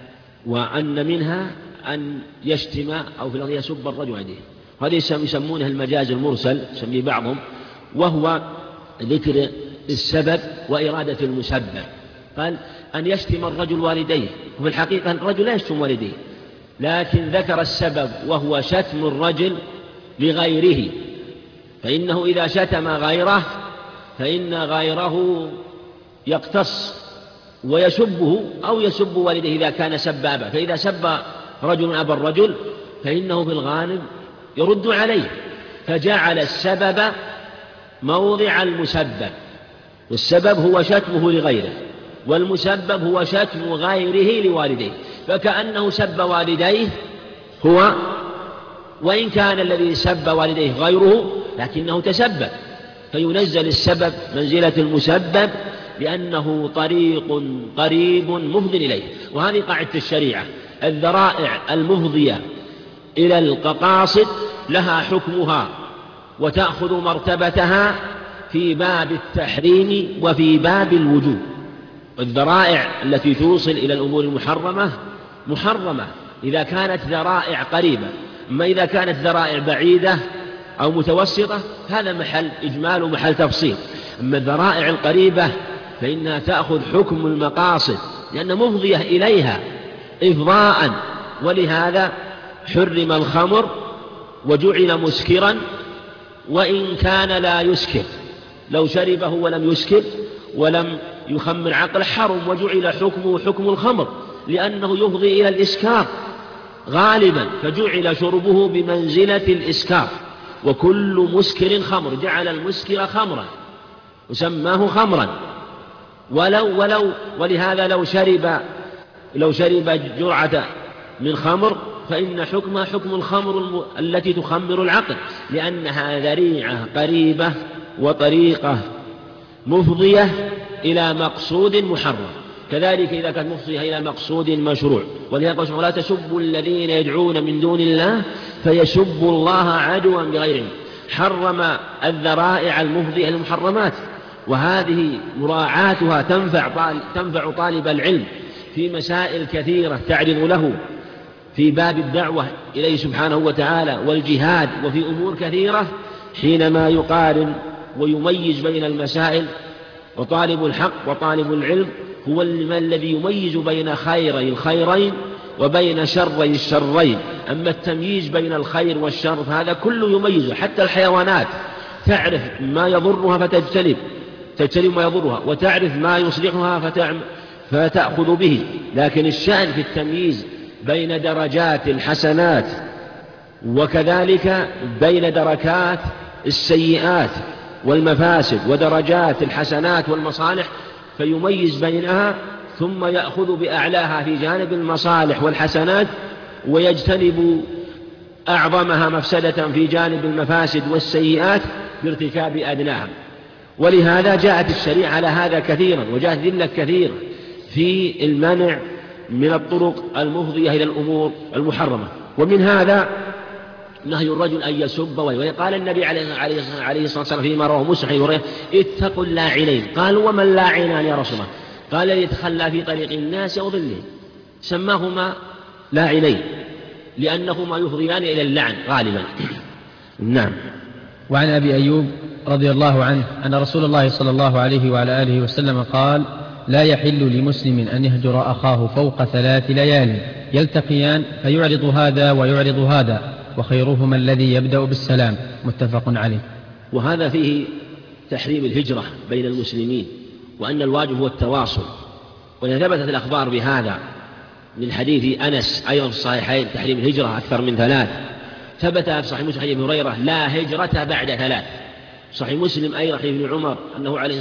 وأن منها أن يشتم أو في الأرض يسب الرجل والديه. هذه يسمونها المجاز المرسل يسميه بعضهم، وهو ذكر السبب وإرادة المسبب. قال أن يشتم الرجل والديه، وفي الحقيقة الرجل لا يشتم والديه، لكن ذكر السبب وهو شتم الرجل لغيره، فإنه إذا شتم غيره فإن غيره يقتص ويسبه أو يسب والديه إذا كان سبابا. فإذا سب رجل أبا الرجل فإنه في الغالب يرد عليه، فجعل السبب موضع المسبب، والسبب هو شتمه لغيره والمسبب هو شتم غيره لوالديه، فكأنه سب والديه هو، وإن كان الذي سب والديه غيره لكنه تسبب، فينزل السبب منزلة المسبب لأنه طريق قريب مفضي إليه. وهذه قاعدة الشريعة، الذرائع المفضية إلى المقاصد لها حكمها وتأخذ مرتبتها في باب التحريم وفي باب الوجوب. الذرائع التي توصل إلى الأمور المحرمة محرمة إذا كانت ذرائع قريبة، أما إذا كانت ذرائع بعيدة أو متوسطة هذا محل إجمال ومحل تفصيل. أما الذرائع القريبة فإنها تأخذ حكم المقاصد لأن مفضية إليها إفضاء، ولهذا حرم الخمر وجعل مسكرا وإن كان لا يسكر، لو شربه ولم يسكر ولم يخمر عقل حرم، وجعل حكمه حكم الخمر لأنه يفضي إلى الإسكار غالبا، فجعل شربه بمنزلة الإسكار. وكل مسكر خمر، جعل المسكر خمرا وسماه خمرا. ولهذا لو شرب جرعة من خمر فإن حكمها حكم الخمر التي تخمر العقل، لأنها ذريعة قريبة وطريقة مفضية إلى مقصود محرم. كذلك إذا كانت مفضية إلى مقصود مشروع. ولهذا قال ولا تسبوا الذين يدعون من دون الله فيسبوا الله عدوا بغير علم. حرم الذرائع المفضية للمحرمات، وهذه مراعاتها تنفع طالب العلم في مسائل كثيرة تعرض له في باب الدعوة إليه سبحانه وتعالى والجهاد، وفي أمور كثيرة حينما يقارن ويميز بين المسائل. وطالب الحق وطالب العلم هو الذي يميز بين خيري الخيرين وبين شري الشرين. أما التمييز بين الخير والشر فهذا كله يميزه، حتى الحيوانات تعرف ما يضرها فتجتنب ما يضرها، وتعرف ما يصلحها فتأخذ به. لكن الشأن في التمييز بين درجات الحسنات وكذلك بين دركات السيئات والمفاسد ودرجات الحسنات والمصالح، فيميز بينها ثم يأخذ بأعلاها في جانب المصالح والحسنات، ويجتنب أعظمها مفسدة في جانب المفاسد والسيئات بارتكاب أدناها. ولهذا جاءت الشريعة على هذا كثيرا، وجاءت دلة كثيرة في المنع من الطرق المفضية إلى الأمور المحرمة. ومن هذا نهي الرجل أن يسب وقال النبي عليه الصلاة والسلام فيما رواه مسلم: اتقوا اللاعنين. قالوا: وما اللاعنان يا رسول الله؟ قال: يتخلى في طريق الناس وظلهم. سماهما لاعنين لأنهما يفضيان إلى اللعن غالبا. نعم. وعن أبي أيوب رضي الله عنه أن رسول الله صلى الله عليه وعلى آله وسلم قال: لا يحل لمسلم أن يهجر أخاه فوق 3 ليال يلتقيان فيعرض هذا ويعرض هذا، وخيرهما الذي يبدأ بالسلام. متفق عليه. وهذا فيه تحريم الهجرة بين المسلمين، وأن الواجب هو التواصل. وثبتت الأخبار بهذا من حديث أنس أيضا في الصحيحين تحريم الهجرة أكثر من 3. ثبت في صحيح مسلم حديث ابن هريرة: لا هجرة بعد 3. صحيح مسلم أيضا حديث ابن عمر أنه عليه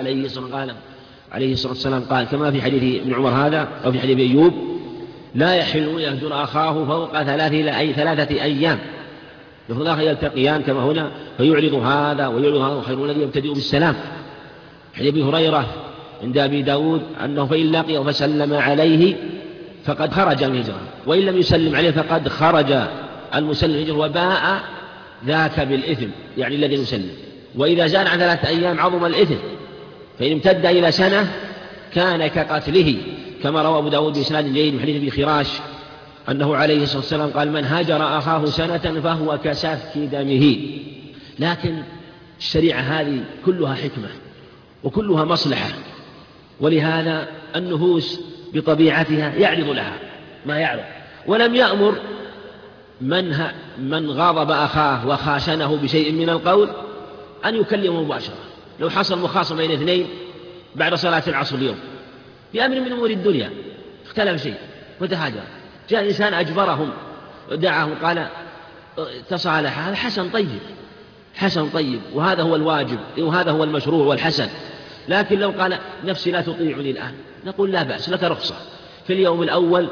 الصلاة والسلام قال كما في حديث ابن عمر هذا أو في حديث أيوب: لا يحل أن يهجر أخاه فوق 3 أيام يفضل الآخر يلتقيان كما هنا فيعرض هذا ويعرض هذا، وخير الذي يبتدئ بالسلام. حديث ابي هريرة عند أبي داود أنه فإن لقيه فسلم عليه فقد خرج من الهجرة، وإن لم يسلم عليه فقد خرج المسلم الهجرة وباء ذاك بالإثم، يعني الذي يسلم. وإذا زاد عن 3 أيام عظم الإثم، فإن امتد إلى سنة كان كقتله، كما روى أبو داود بإسناد جيد من حديث ابي خراش أنه عليه الصلاة والسلام قال: من هاجر أخاه سنة فهو كسفك دمه. لكن الشريعة هذه كلها حكمة وكلها مصلحة، ولهذا النفوس بطبيعتها يعرض لها ما يعرض، ولم يأمر من غاضب أخاه وخاشنه بشيء من القول أن يكلمه مباشرة. لو حصل مخاصمة بين 2 بعد صلاة العصر اليوم بأمر من أمور الدنيا، اختلف شيء وتهاجر، جاء إنسان أجبرهم ودعاهم قال تصالح، هذا حسن طيب، وهذا هو الواجب وهذا هو المشروع والحسن. لكن لو قال نفسي لا تطيعني الآن، نقول لا بأس، لك رخصة. في اليوم الأول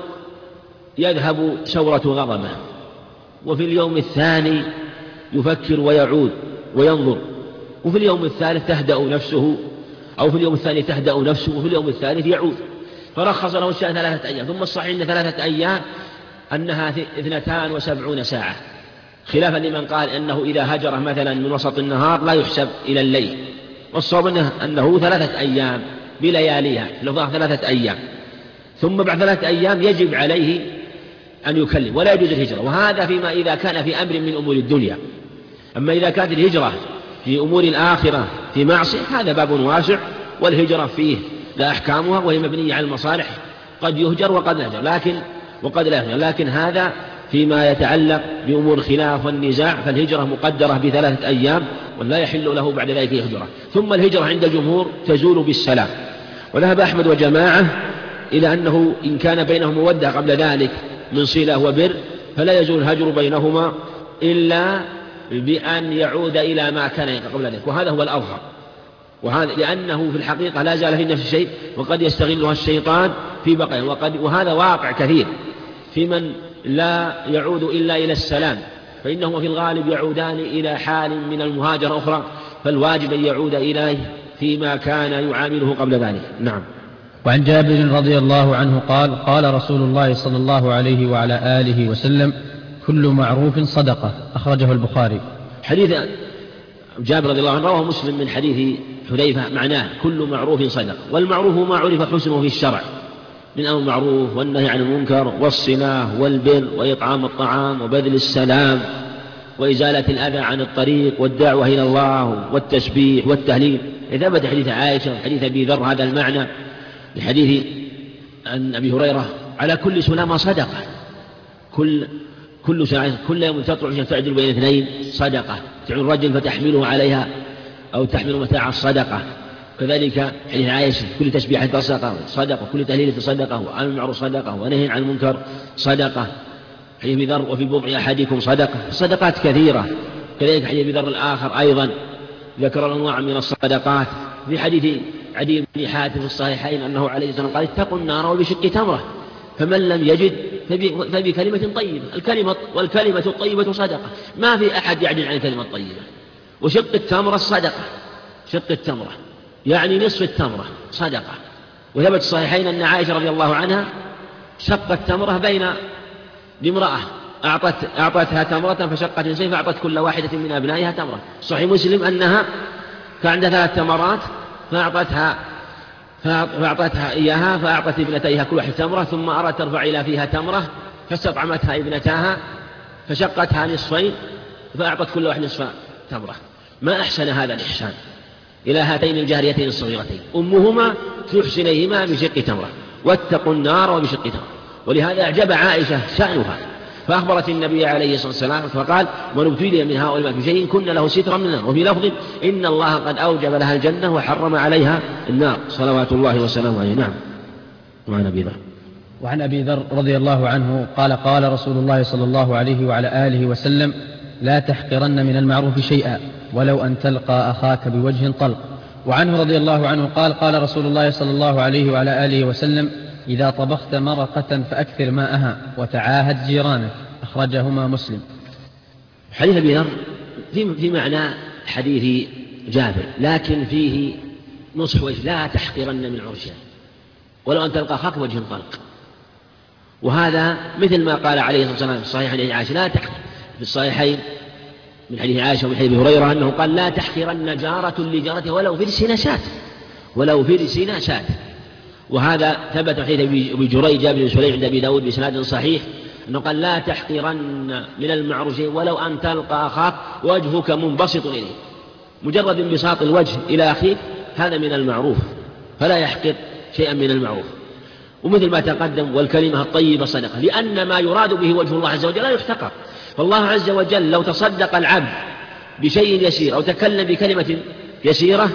يذهب شورة غضبه، وفي اليوم الثاني يفكر ويعود وينظر، وفي اليوم الثالث تهدأ نفسه، أو في اليوم الثاني تهدأ نفسه، وفي اليوم الثالث يعود. فرخص له الشيء 3 أيام. ثم الصحيح أن 3 أيام أنها 72 ساعة، خلافا لمن قال أنه إذا هجر مثلا من وسط النهار لا يحسب إلى الليل، والصواب أنه 3 أيام بلياليها، لفظها 3 أيام. ثم بعد 3 أيام يجب عليه أن يكلم، ولا يجوز الهجرة. وهذا فيما إذا كان في أمر من أمور الدنيا. أما إذا كانت الهجرة في أمور الآخرة في معصية هذا باب واسع، والهجرة فيه لا أحكامها، وهي مبنية على المصالح، قد يهجر وقد لا يهجر، وقد لا يهجر. لكن هذا فيما يتعلق بأمور الخلاف والنزاع، فالهجرة مقدرة ب3 أيام، ولا يحل له بعد ذلك يهجره. ثم الهجرة عند الجمهور تزول بالسلام. وذهب أحمد وجماعة إلى أنه إن كان بينهم مودة قبل ذلك من صلة وبر فلا يزول الهجر بينهما إلا بأن يعود إلى ما كان قبل ذلك، وهذا هو الأظهر. وهذا لأنه في الحقيقة لا زال في نفس الشيء، وقد يستغلها الشيطان في بقيه، وهذا واقع كثير في من لا يعود إلا إلى السلام، فإنهم في الغالب يعودان إلى حال من المهاجرة أخرى، فالواجب أن يعود إليه فيما كان يعامله قبل ذلك. نعم. وعن جابر رضي الله عنه قال: قال رسول الله صلى الله عليه وعلى آله وسلم: كل معروف صدقة. أخرجه البخاري. حديث جابر رضي الله عنه رواه مسلم من حديث حذيفة، معناه كل معروف صدقة. والمعروف ما عرف حسنه في الشرع من أمر المعروف والنهي عن المنكر والصلة والبر وإطعام الطعام وبذل السلام وإزالة الأذى عن الطريق والدعوة إلى الله والتسبيح والتهليل. إذا ثبت حديث عائشة وحديث أبي ذر هذا المعنى، لحديث عن أبي هريرة: على كل سلامة صدقة. كل ساعة كل يوم تطلع تعدل بين 2 صدقة، تعين الرجل فتحمله عليها أو تحمل متاع الصدقة. كذلك حديث عائشة: كل تسبيحة صدقة، كل تهليلة صدقة، وعن المعروف صدقة، ونهي عن المنكر صدقة. حديث أبي ذر: وفي بضع أحدكم صدقة. الصدقات كثيرة. كذلك حديث أبي ذر الآخر أيضا ذكر أنواع من الصدقات. في حديث عدي بن حاتم في الصحيحين أنه عليه الصلاة والسلام قال اتقوا النار وبشق تمرة، فمن لم يجد فبكلمة طيبة. والكلمة الطيبة صدقة، ما في أحد يعدل عن الكلمة الطيبة. وشق التمرة الصدقة، شق التمرة يعني نصف التمرة صدقة. وثبت الصحيحين أن عائشة رضي الله عنها شقت تمرة بين لامرأة أعطتها تمرة فشقت نصفين فأعطت كل واحدة من أبنائها تمرة. صحيح مسلم أنها كان عندها 3 تمرات فأعطتها إياها، فأعطت ابنتيها كل واحدة تمرة، ثم أردت ترفع إلى فيها تمرة فاستطعمتها ابنتاها فشقتها نصفين فأعطت كل واحد نصف تمرة. ما أحسن هذا الإحسان إلى هاتين الجاريتين الصغيرتين، أمهما تحسنيهما بشق تمرة، واتقوا النار وبشق تمرة. ولهذا أعجب عائشة شأنها فأخبرت النبي عليه الصلاة والسلام فقال من ابتلي من هؤلاء بشيء كن له سترا من النار. وفي لفظ إن الله قد أوجب لها الجنة وحرم عليها النار صلوات الله وسلامه عليه. نعم. وعن أبي ذر رضي الله عنه قال قال رسول الله صلى الله عليه وعلى آله وسلم لا تحقرن من المعروف شيئا ولو أن تلقى أخاك بوجه طلق. وعنه رضي الله عنه قال قال رسول الله صلى الله عليه وعلى آله وسلم إذا طبخت مرقة فأكثر ماءها وتعاهد جيرانك. أخرجهما مسلم. حديث أبي ذر في معنى حديث جابر، لكن فيه نصح وجه لا تحقرن من عرشها ولو أن تلقى أخاك بوجه طلق. وهذا مثل ما قال عليه الصلاة والسلام في الصحيح عن عائشة لا تحقر، في الصحيحين من حديث عائشة ومن حديث هريرة أنه قال لا تحقرن جارة لجارته ولو فرس شاة. وهذا ثبت في حديث أبي جريج بن سليم عند أبي داود بإسناد صحيح أنه قال لا تحقرن من المعروف ولو أن تلقى أخاك وجهك منبسط إليه. مجرد انبساط الوجه إلى أخيك هذا من المعروف، فلا يحقر شيئا من المعروف. ومثل ما تقدم والكلمة الطيبة صدقة، لأن ما يراد به وجه الله عز وجل لا يحتقر. فالله عز وجل لو تصدق العبد بشيء يسير أو تكلم بكلمة يسيرة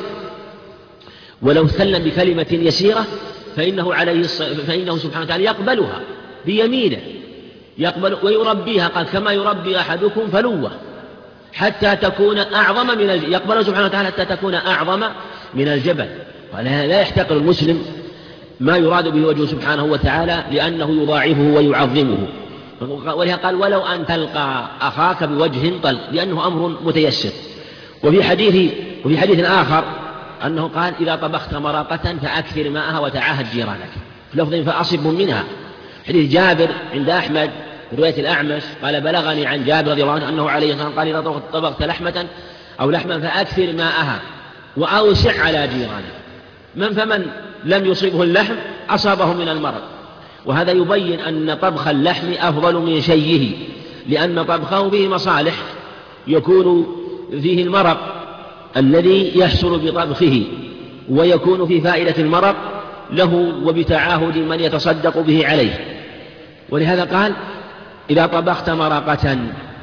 فإنه سبحانه وتعالى يقبلها بيمينه ويربيها. قال كما يربي أحدكم فلوة حتى تكون أعظم من الجبل، يقبله سبحانه وتعالى حتى تكون أعظم من الجبل. ولا يحتقر المسلم ما يراد به وجهه سبحانه وتعالى لأنه يضاعفه ويعظمه. ولهذا قال ولو أن تلقى أخاك بوجه طلق، لأنه أمر متيسر. وفي حديث آخر أنه قال إذا طبخت مرقة فأكثر ماءها وتعاهد جيرانك، في لفظ فأصب منها. حديث جابر عند أحمد رواية الأعمش قال بلغني عن جابر رضي الله عنه أنه عليه الصلاة والسلام قال إذا طبخت لحما فأكثر ماءها وأوسع على جيرانك. فمن لم يصبه اللحم أصابه من المرض. وهذا يبين أن طبخ اللحم أفضل من شيه، لأن طبخه فيه مصالح، يكون فيه المرق الذي يحصل بطبخه، ويكون في فائدة المرق له وبتعاهد من يتصدق به عليه. ولهذا قال إذا طبخت مرقة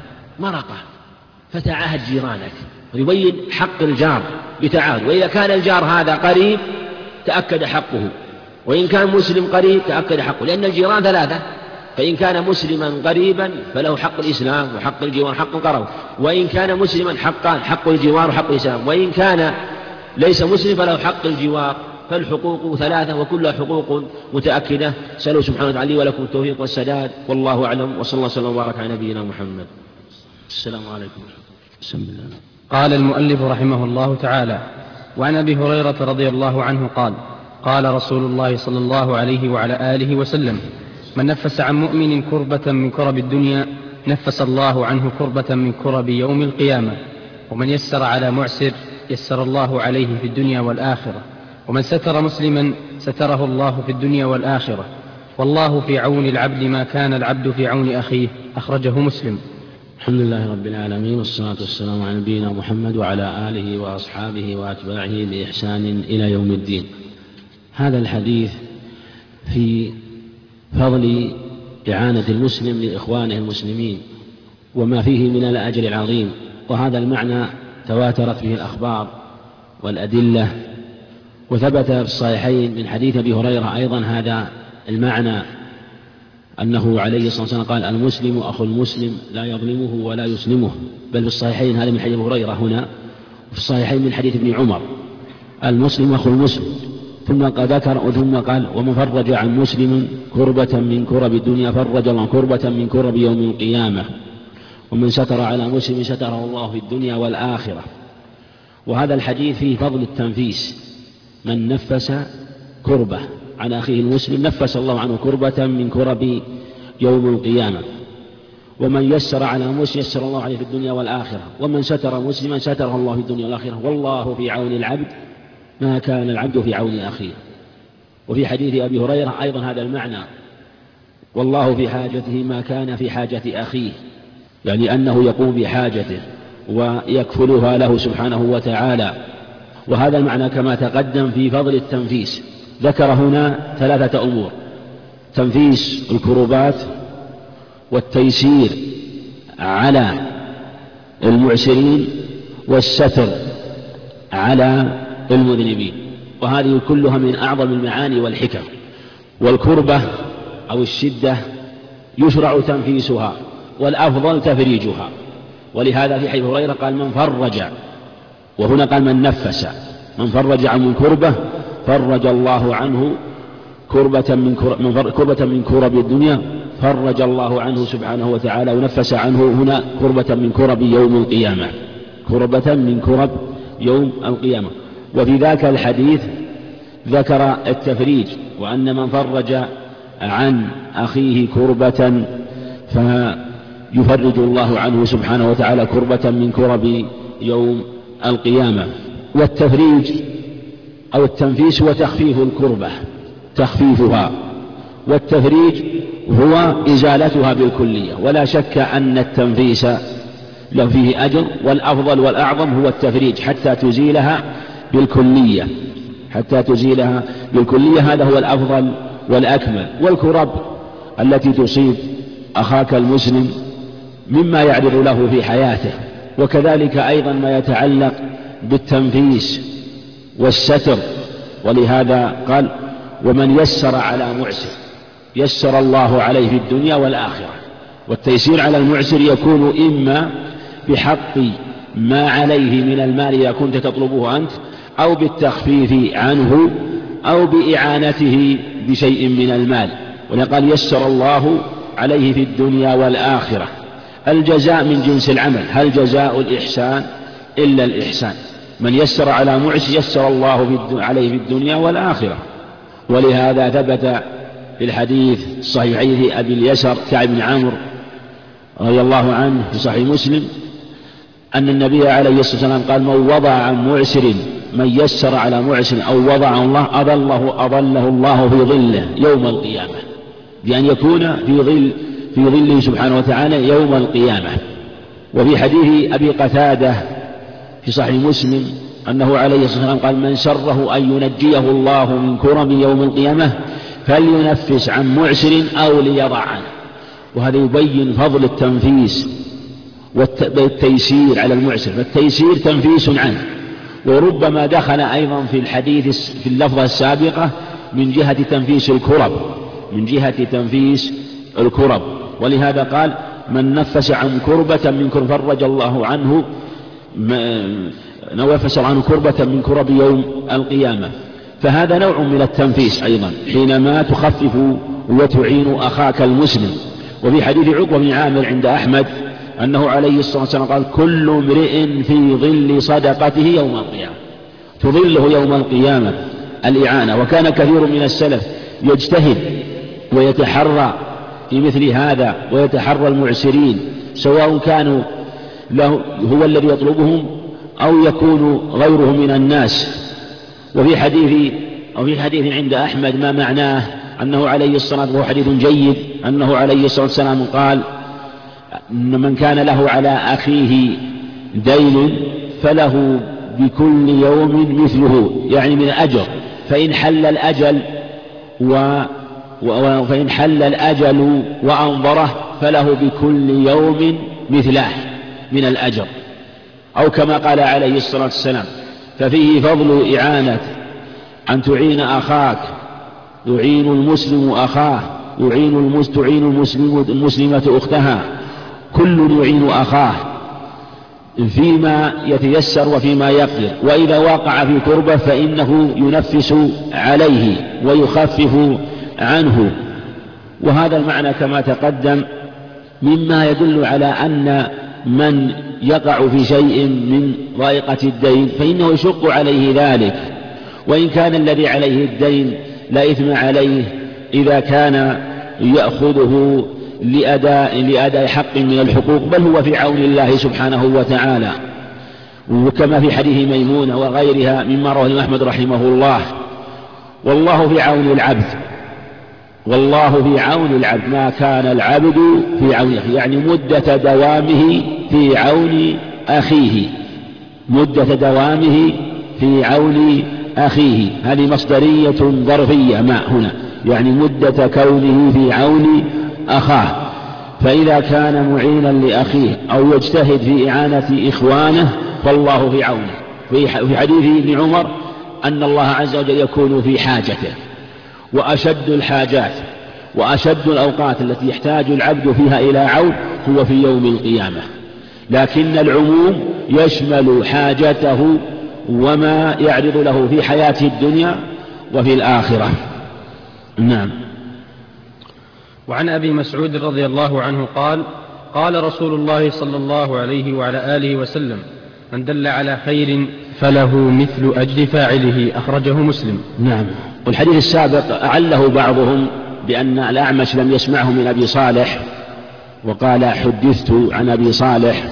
فتعاهد جيرانك، ويبين حق الجار بتعاهد. وإذا كان الجار هذا قريب تأكد حقه، وإن كان مسلم قريب تأكد حقه، لأن الجيران 3، فإن كان مسلما قريبا فله حق الإسلام وحق الجوار حق قرب، وإن كان مسلما حقان حق الجوار وحق الإسلام، وإن كان ليس مسلم فله حق الجوار. فالحقوق 3 وكلها حقوق متأكدة. سألوا سبحانه وتعالى لي ولكم التوفيق والسداد، والله أعلم، وصلى الله وسلم وبارك على نبينا محمد. السلام عليكم. بسم الله. قال المؤلف رحمه الله تعالى: وعن أبي هريرة رضي الله عنه قال: قال رسول الله صلى الله عليه وعلى آله وسلم: من نفس عن مؤمن كربة من كرب الدنيا نفس الله عنه كربة من كرب يوم القيامة، ومن يسر على معسر يسر الله عليه في الدنيا والآخرة، ومن ستر مسلما ستره الله في الدنيا والآخرة، والله في عون العبد ما كان العبد في عون أخيه. أخرجه مسلم. الحمد لله رب العالمين، والصلاة والسلام على نبينا محمد وعلى آله وأصحابه وأتباعه بإحسان إلى يوم الدين. هذا الحديث في فضل إعانة المسلم لإخوانه المسلمين وما فيه من الأجر العظيم، وهذا المعنى تواترت به الأخبار والأدلة، وثبت في الصحيحين من حديث أبي هريرة أيضا هذا المعنى، أنه عليه الصلاة والسلام قال: المسلم أخو المسلم لا يظلمه ولا يسلمه. بل في الصحيحين هذا من حديث أبي هريرة هنا، وفي الصحيحين من حديث ابن عمر المسلم أخو المسلم. ثم قال ومن فرج عن مسلم كربة من كرب الدنيا فرج الله كربة من كرب يوم القيامة، ومن ستر على مسلم ستره الله في الدنيا والآخرة. وهذا الحديث فيه فضل التنفيس، من نفس كربة عن أخيه المسلم نفس الله عنه كربة من كرب يوم القيامة، ومن يسر على مسلم يسر الله عليه في الدنيا والآخرة، ومن ستر مسلما ستره الله في الدنيا والآخرة، والله في عون العبد ما كان العبد في عون أخيه. وفي حديث أبي هريرة أيضا هذا المعنى، والله في حاجته ما كان في حاجة أخيه، يعني أنه يقوم بحاجته ويكفلها له سبحانه وتعالى. وهذا المعنى كما تقدم في فضل التنفيس. ذكر هنا 3 أمور: تنفيس الكروبات، والتيسير على المعسرين، والستر على المذنبين. وهذه كلها من أعظم المعاني والحكم. والكربة أو الشدة يشرع تنفيسها والأفضل تفريجها، ولهذا في حديث هريرة قال من فرج، وهنا قال من نفس، من فرج عن كربة فرج الله عنه كربة من كرب الدنيا فرج الله عنه سبحانه وتعالى، ونفس عنه هنا كربة من كرب يوم القيامة، كربة من كرب يوم القيامة. وفي ذاك الحديث ذكر التفريج، وأن من فرج عن أخيه كربة فيفرج الله عنه سبحانه وتعالى كربة من كرب يوم القيامة. والتفريج أو التنفيس هو تخفيف الكربة، تخفيفها، والتفريج هو إزالتها بالكلية. ولا شك أن التنفيس له فيه أجر، والأفضل والأعظم هو التفريج حتى تزيلها بالكلية، حتى تزيلها بالكلية، هذا هو الأفضل والأكمل. والكرب التي تصيب أخاك المسلم مما يعرض له في حياته، وكذلك أيضا ما يتعلق بالتنفيس والستر. ولهذا قال ومن يسر على معسر يسر الله عليه في الدنيا والآخرة. والتيسير على المعسر يكون إما بحق ما عليه من المال إذا كنت تطلبه أنت، أو بالتخفيف عنه، أو بإعانته بشيء من المال. ولقال يسر الله عليه في الدنيا والآخرة. الجزاء من جنس العمل، هل جزاء الإحسان إلا الإحسان؟ من يسر على معسر يسر الله عليه في الدنيا والآخرة. ولهذا ثبت في الحديث الصحيح حديث أبي اليسر كعب بن عمرو رضي الله عنه في صحيح مسلم أن النبي عليه الصلاة والسلام قال من وضع عن معسر، من يسر على معسر أو وضع الله أظله الله في ظله يوم القيامة، بأن يكون في ظله سبحانه وتعالى يوم القيامة. وفي حديث أبي قتادة في صحيح مسلم أنه عليه الصلاة والسلام قال من سره أن ينجيه الله من كرب يوم القيامة فلينفس عن معسر أو ليضع عنه. وهذا يبين فضل التنفيس والتيسير على المعسر، فالتيسير تنفيس عنه. وربما دخل أيضا في الحديث في اللفظة السابقة من جهة تنفيس الكرب، من جهة تنفيس الكرب. ولهذا قال من نفس عن كربة من كرب فرج الله عنه نفس عنه كربة من كرب يوم القيامة. فهذا نوع من التنفيس أيضا حينما تخفف وتعين أخاك المسلم. وفي حديث عقبة بن عامر عند أحمد أنه عليه الصلاة والسلام قال كل امرئ في ظل صدقته يوم القيامة، تظله يوم القيامة الإعانة. وكان كثير من السلف يجتهد ويتحرى في مثل هذا، ويتحرى المعسرين سواء كانوا له هو الذي يطلبهم أو يكون غيره من الناس. وفي حديث عند أحمد ما معناه أنه عليه الصلاة والسلام، وهو حديث جيد، أنه عليه الصلاة والسلام قال إن من كان له على أخيه دين فله بكل يوم مثله، يعني من أجر، فإن حل الأجل وأنظره فله بكل يوم مثله من الأجر، أو كما قال عليه الصلاة والسلام. ففيه فضل إعانة، أن تعين أخاك، يعين المسلم أخاه، تعين المسلمة أختها، كل يعين أخاه فيما يتيسر وفيما يقدر، وإذا وقع في كربة فإنه ينفس عليه ويخفف عنه. وهذا المعنى كما تقدم مما يدل على أن من يقع في شيء من ضائقة الدين فإنه يشق عليه ذلك، وإن كان الذي عليه الدين لا إثم عليه إذا كان يأخذه لأداء حق من الحقوق، بل هو في عون الله سبحانه وتعالى، وكما في حديث ميمونة وغيرها مما رواه أحمد رحمه الله: والله في عون العبد، والله في عون العبد ما كان العبد في عون أخيه، يعني مدة دوامه في عون أخيه، مدة دوامه في عون أخيه، هذه مصدرية ظرفية ما هنا، يعني مدة كونه في عون أخاه. فإذا كان معينا لأخيه أو يجتهد في إعانة إخوانه فالله في عونه. في حديث ابن عمر أن الله عز وجل يكون في حاجته، وأشد الحاجات وأشد الأوقات التي يحتاج العبد فيها إلى عون هو في يوم القيامة، لكن العموم يشمل حاجته وما يعرض له في حياة الدنيا وفي الآخرة. نعم. وعن أبي مسعود رضي الله عنه قال: قال رسول الله صلى الله عليه وعلى آله وسلم: من دل على خير فله مثل أجر فاعله. أخرجه مسلم. نعم. والحديث السابق أعله بعضهم بأن الأعمش لم يسمعه من أبي صالح، وقال حدثت عن أبي صالح،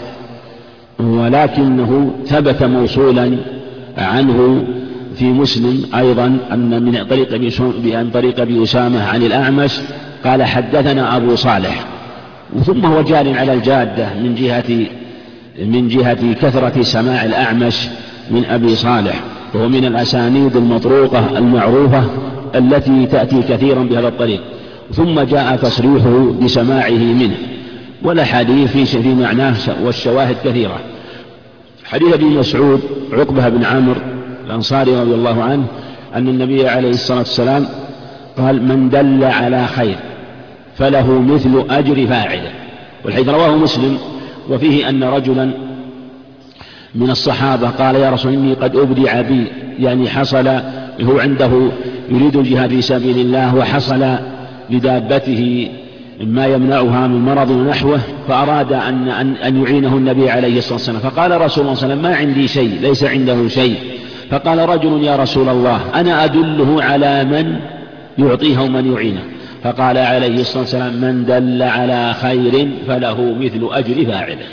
ولكنه ثبت موصولا عنه في مسلم أيضا أن من طريق أبي أسامة عن الأعمش قال حدثنا أبو صالح، ثم هو جار على الجادة من جهة كثرة سماع الأعمش من أبي صالح، وهو من الأسانيد المطروقة المعروفة التي تأتي كثيرا بهذا الطريق، ثم جاء تصريحه بسماعه منه، والأحاديث في معناه والشواهد كثيرة. حديث ابن مسعود عقبة بن عامر الأنصاري رضي الله عنه أن النبي عليه الصلاة والسلام قال: من دل على خير فله مثل أجر فاعله. والحديث رواه مسلم، وفيه أن رجلا من الصحابة قال: يا رسول إني قد أبدع بي، يعني حصل هو عنده يريد الجهاد في سبيل الله، وحصل لدابته ما يمنعها من مرض ونحوه، فأراد أن يعينه النبي عليه الصلاة والسلام، فقال رسول الله صلى الله عليه وسلم: ما عندي شيء، ليس عنده شيء. فقال رجل: يا رسول الله أنا أدله على من يعطيه ومن يعينه. فقال عليه الصلاة والسلام: من دل على خير فله مثل أجر فاعله.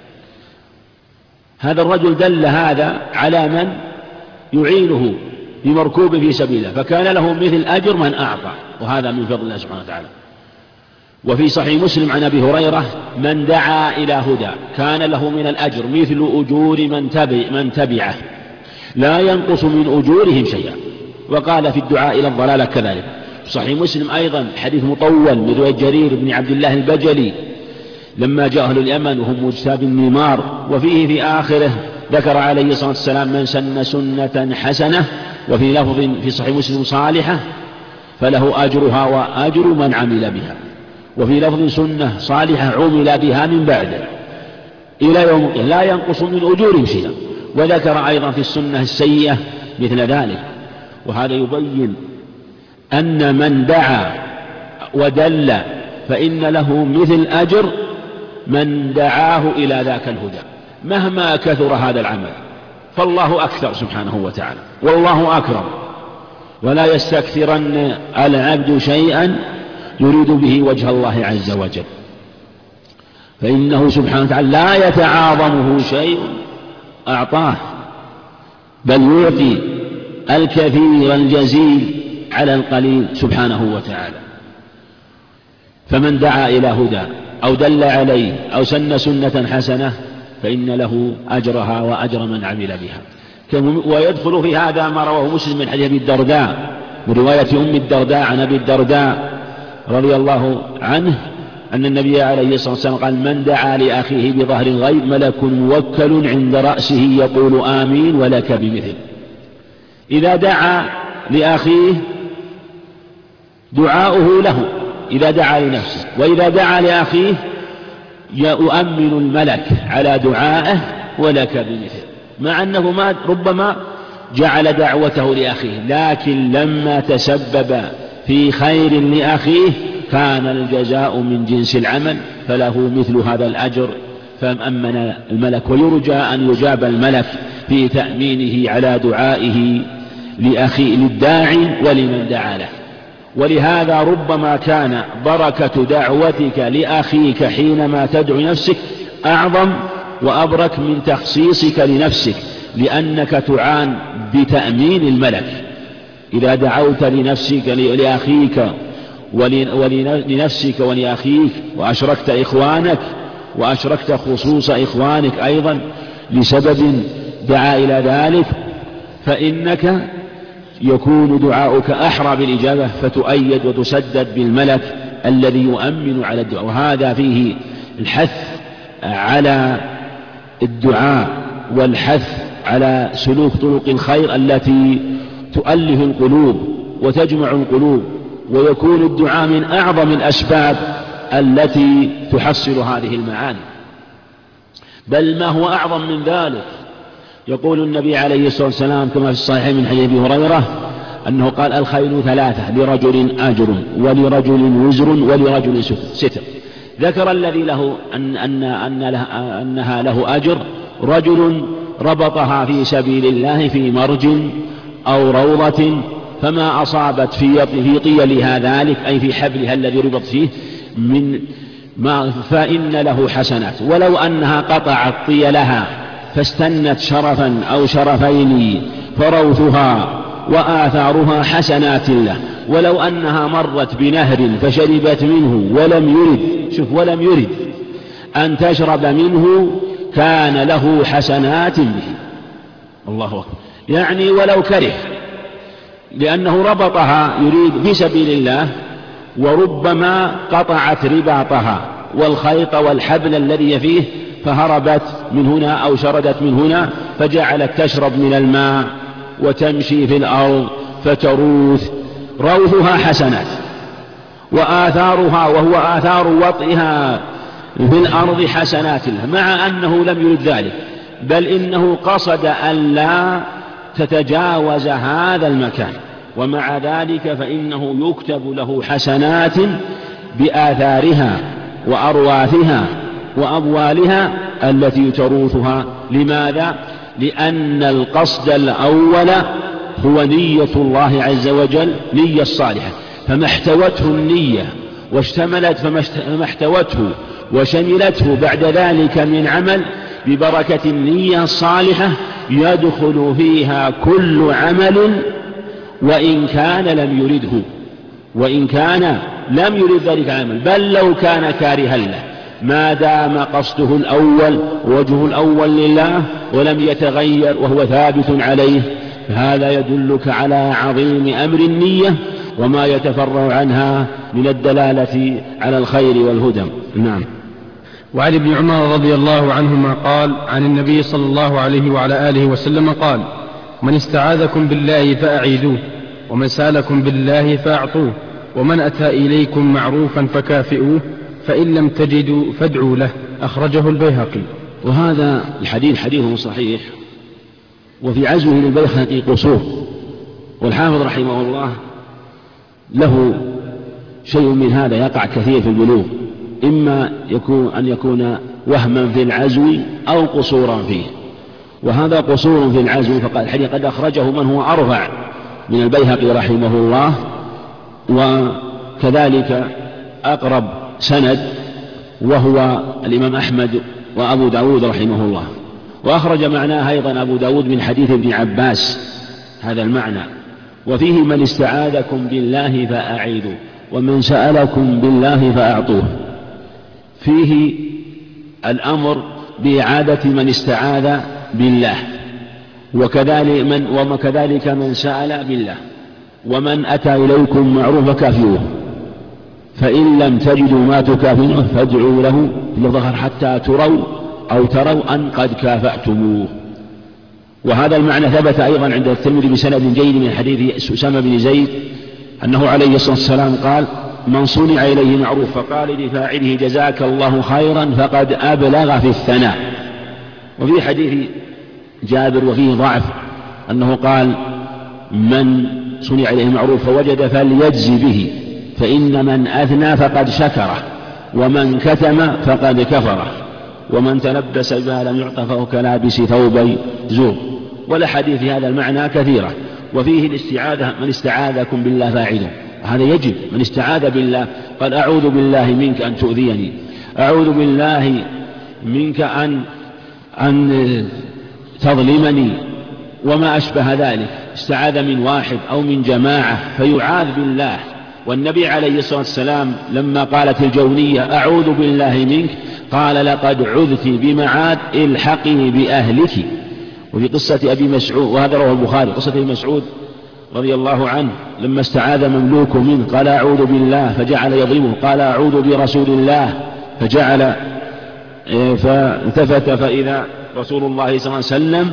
هذا الرجل دل هذا على من يعينه بمركوب في سبيله، فكان له مثل أجر من أعطى، وهذا من فضل الله سبحانه وتعالى. وفي صحيح مسلم عن أبي هريرة: من دعا إلى هدى كان له من الأجر مثل أجور من تبعه لا ينقص من أجورهم شيئا. وقال في الدعاء إلى الضلالة كذلك. صحيح مسلم أيضا حديث مطول من رواية جرير بن عبد الله البجلي لما جاء أهل اليمن وهم مجتاب النمار، وفيه في آخره ذكر عليه الصلاة والسلام: من سن سنة حسنة، وفي لفظ في صحيح مسلم صالحة فله أجرها وأجر من عمل بها، وفي لفظ سنة صالحة عمل بها من بعده إلى يوم لا ينقص من أجورهم شيئا. وذكر أيضا في السنة السيئة مثل ذلك. وهذا يبين أن من دعا ودل فإن له مثل أجر من دعاه إلى ذاك الهدى، مهما كثر هذا العمل، فالله أكثر سبحانه وتعالى، والله أكرم، ولا يستكثرن العبد شيئا يريد به وجه الله عز وجل، فإنه سبحانه وتعالى لا يتعاظمه شيء أعطاه، بل يعطي الكثير الجزيل على القليل سبحانه وتعالى. فمن دعا إلى هدى أو دل عليه أو سن سنة حسنة فإن له أجرها وأجر من عمل بها. ويدخل في هذا ما رواه مسلم من حديث أبي الدرداء من رواية أم الدرداء عن أبي الدرداء رضي الله عنه أن النبي عليه الصلاة والسلام قال: من دعا لأخيه بظهر الغيب ملك موكل عند رأسه يقول آمين ولك بمثل. إذا دعا لأخيه دعاؤه له إذا دعا لنفسه، وإذا دعا لأخيه يؤمن الملك على دعائه ولك بمثل، مع أنه ربما جعل دعوته لأخيه، لكن لما تسبب في خير لأخيه كان الجزاء من جنس العمل، فله مثل هذا الأجر. فأمن الملك، ويرجى أن يجاب الملك في تأمينه على دعائه لأخي للداعي ولمن دعا له. ولهذا ربما كان بركة دعوتك لأخيك حينما تدعو نفسك أعظم وأبرك من تخصيصك لنفسك، لأنك تعان بتأمين الملك. إذا دعوت لنفسك لأخيك ولنفسك ولأخيك وأشركت إخوانك وأشركت خصوص إخوانك أيضا لسبب دعا إلى ذلك، فإنك يكون دعاؤك أحرى بالإجابة، فتؤيد وتسدد بالملك الذي يؤمن على الدعاء. وهذا فيه الحث على الدعاء والحث على سلوك طرق الخير التي تؤلف القلوب وتجمع القلوب، ويكون الدعاء من أعظم الأسباب التي تحصل هذه المعاني. بل ما هو أعظم من ذلك، يقول النبي عليه الصلاة والسلام كما في الصحيح من حديث أبي هريرة أنه قال: الخيل ثلاثة، لرجل أجر ولرجل وزر ولرجل ستر. ذكر الذي له أنها له أجر: رجل ربطها في سبيل الله في مرج أو روضة فما أصابت في طيلها ذلك، أي في حبلها الذي ربط فيه فإن له حسنات، ولو أنها قطعت طيلها فاستنت شرفا أو شرفين فروثها وآثارها حسنات له، ولو أنها مرت بنهر فشربت منه ولم يرد أن تشرب منه كان له حسنات به. الله أكبر، يعني ولو كره، لأنه ربطها يريد في سبيل الله، وربما قطعت رباطها والخيط والحبل الذي فيه فهربت من هنا أو شردت من هنا، فجعلت تشرب من الماء وتمشي في الأرض فتروث، روثها حسنات، وآثارها وهو آثار وطئها في الأرض حسنات له، مع أنه لم يرد ذلك، بل إنه قصد أن لا تتجاوز هذا المكان، ومع ذلك فإنه يكتب له حسنات بآثارها وأرواثها وأبوالها التي تروثها. لماذا؟ لأن القصد الأول هو نية الله عز وجل، نية الصالحة، فما احتوته النية فما احتوته وشملته بعد ذلك من عمل ببركة النية الصالحة يدخل فيها كل عمل وإن كان لم يرد ذلك العمل، بل لو كان كارها له، ما دام قصده الأول ووجهه الأول لله ولم يتغير وهو ثابت عليه، فهذا يدلك على عظيم أمر النية وما يتفرع عنها من الدلالة على الخير والهدى. نعم. وعن ابن عمر رضي الله عنهما قال عن النبي صلى الله عليه وعلى آله وسلم قال: من استعاذكم بالله فأعيذوه، ومن سألكم بالله فأعطوه، ومن أتى إليكم معروفا فكافئوه، فإن لم تجدوا فادعوا له. أخرجه البيهقي. وهذا الحديث حديث صحيح، وفي عزمه للبيهقي قصور، والحافظ رحمه الله له شيء من هذا يقع كثير في البلوغ، إما أن يكون وهما في العزو أو قصورا فيه، وهذا قصور في العزو، فقال الحديث قد أخرجه من هو أرفع من البيهقي رحمه الله، وكذلك أقرب سند وهو الإمام أحمد وأبو داود رحمه الله، وأخرج معناه أيضا أبو داود من حديث ابن عباس هذا المعنى. وفيه: من استعاذكم بالله فأعيذوا، ومن سألكم بالله فأعطوه. فيه الأمر بإعادة من استعاذ بالله، وكذلك من سأل بالله. ومن أتى إليكم معروف فكافئوه، فإن لم تجدوا ما تكافئوه فادعوا له بالظهر حتى تروا أن قد كافأتموه. وهذا المعنى ثبت أيضا عند الترمذي بسند جيد من حديث أسامة بن زيد أنه عليه الصلاة والسلام قال: من صنع إليه معروف فقال لفاعله جزاك الله خيرا فقد أبلغ في الثناء. وفي حديث جابر وفيه ضعف أنه قال: من صنع إليه معروف فوجد فليجزي به، فإن من أثنى فقد شكره، ومن كتم فقد كفره، ومن تلبس بما لم يعط فهو كلابس ثوبي زور. والأحاديث في هذا المعنى كثيرة. وفيه الاستعاذة: من استعاذكم بالله فاعله، هذا يجب. من استعاذ بالله قال: أعوذ بالله منك أن تؤذيني، أعوذ بالله منك أن تظلمني، وما أشبه ذلك. استعاذ من واحد أو من جماعة فيعاذ بالله. والنبي عليه الصلاة والسلام لما قالت الجونية: أعوذ بالله منك، قال: لقد عذت بمعاذ، الحقي بأهلك. وفي قصة أبي مسعود، وهذا رواه البخاري، قصة أبي مسعود رضي الله عنه لما استعاذ مملوك منه قال: أعوذ بالله، فجعل يضربه، قال: أعوذ برسول الله، فالتفت فإذا رسول الله صلى الله عليه وسلم،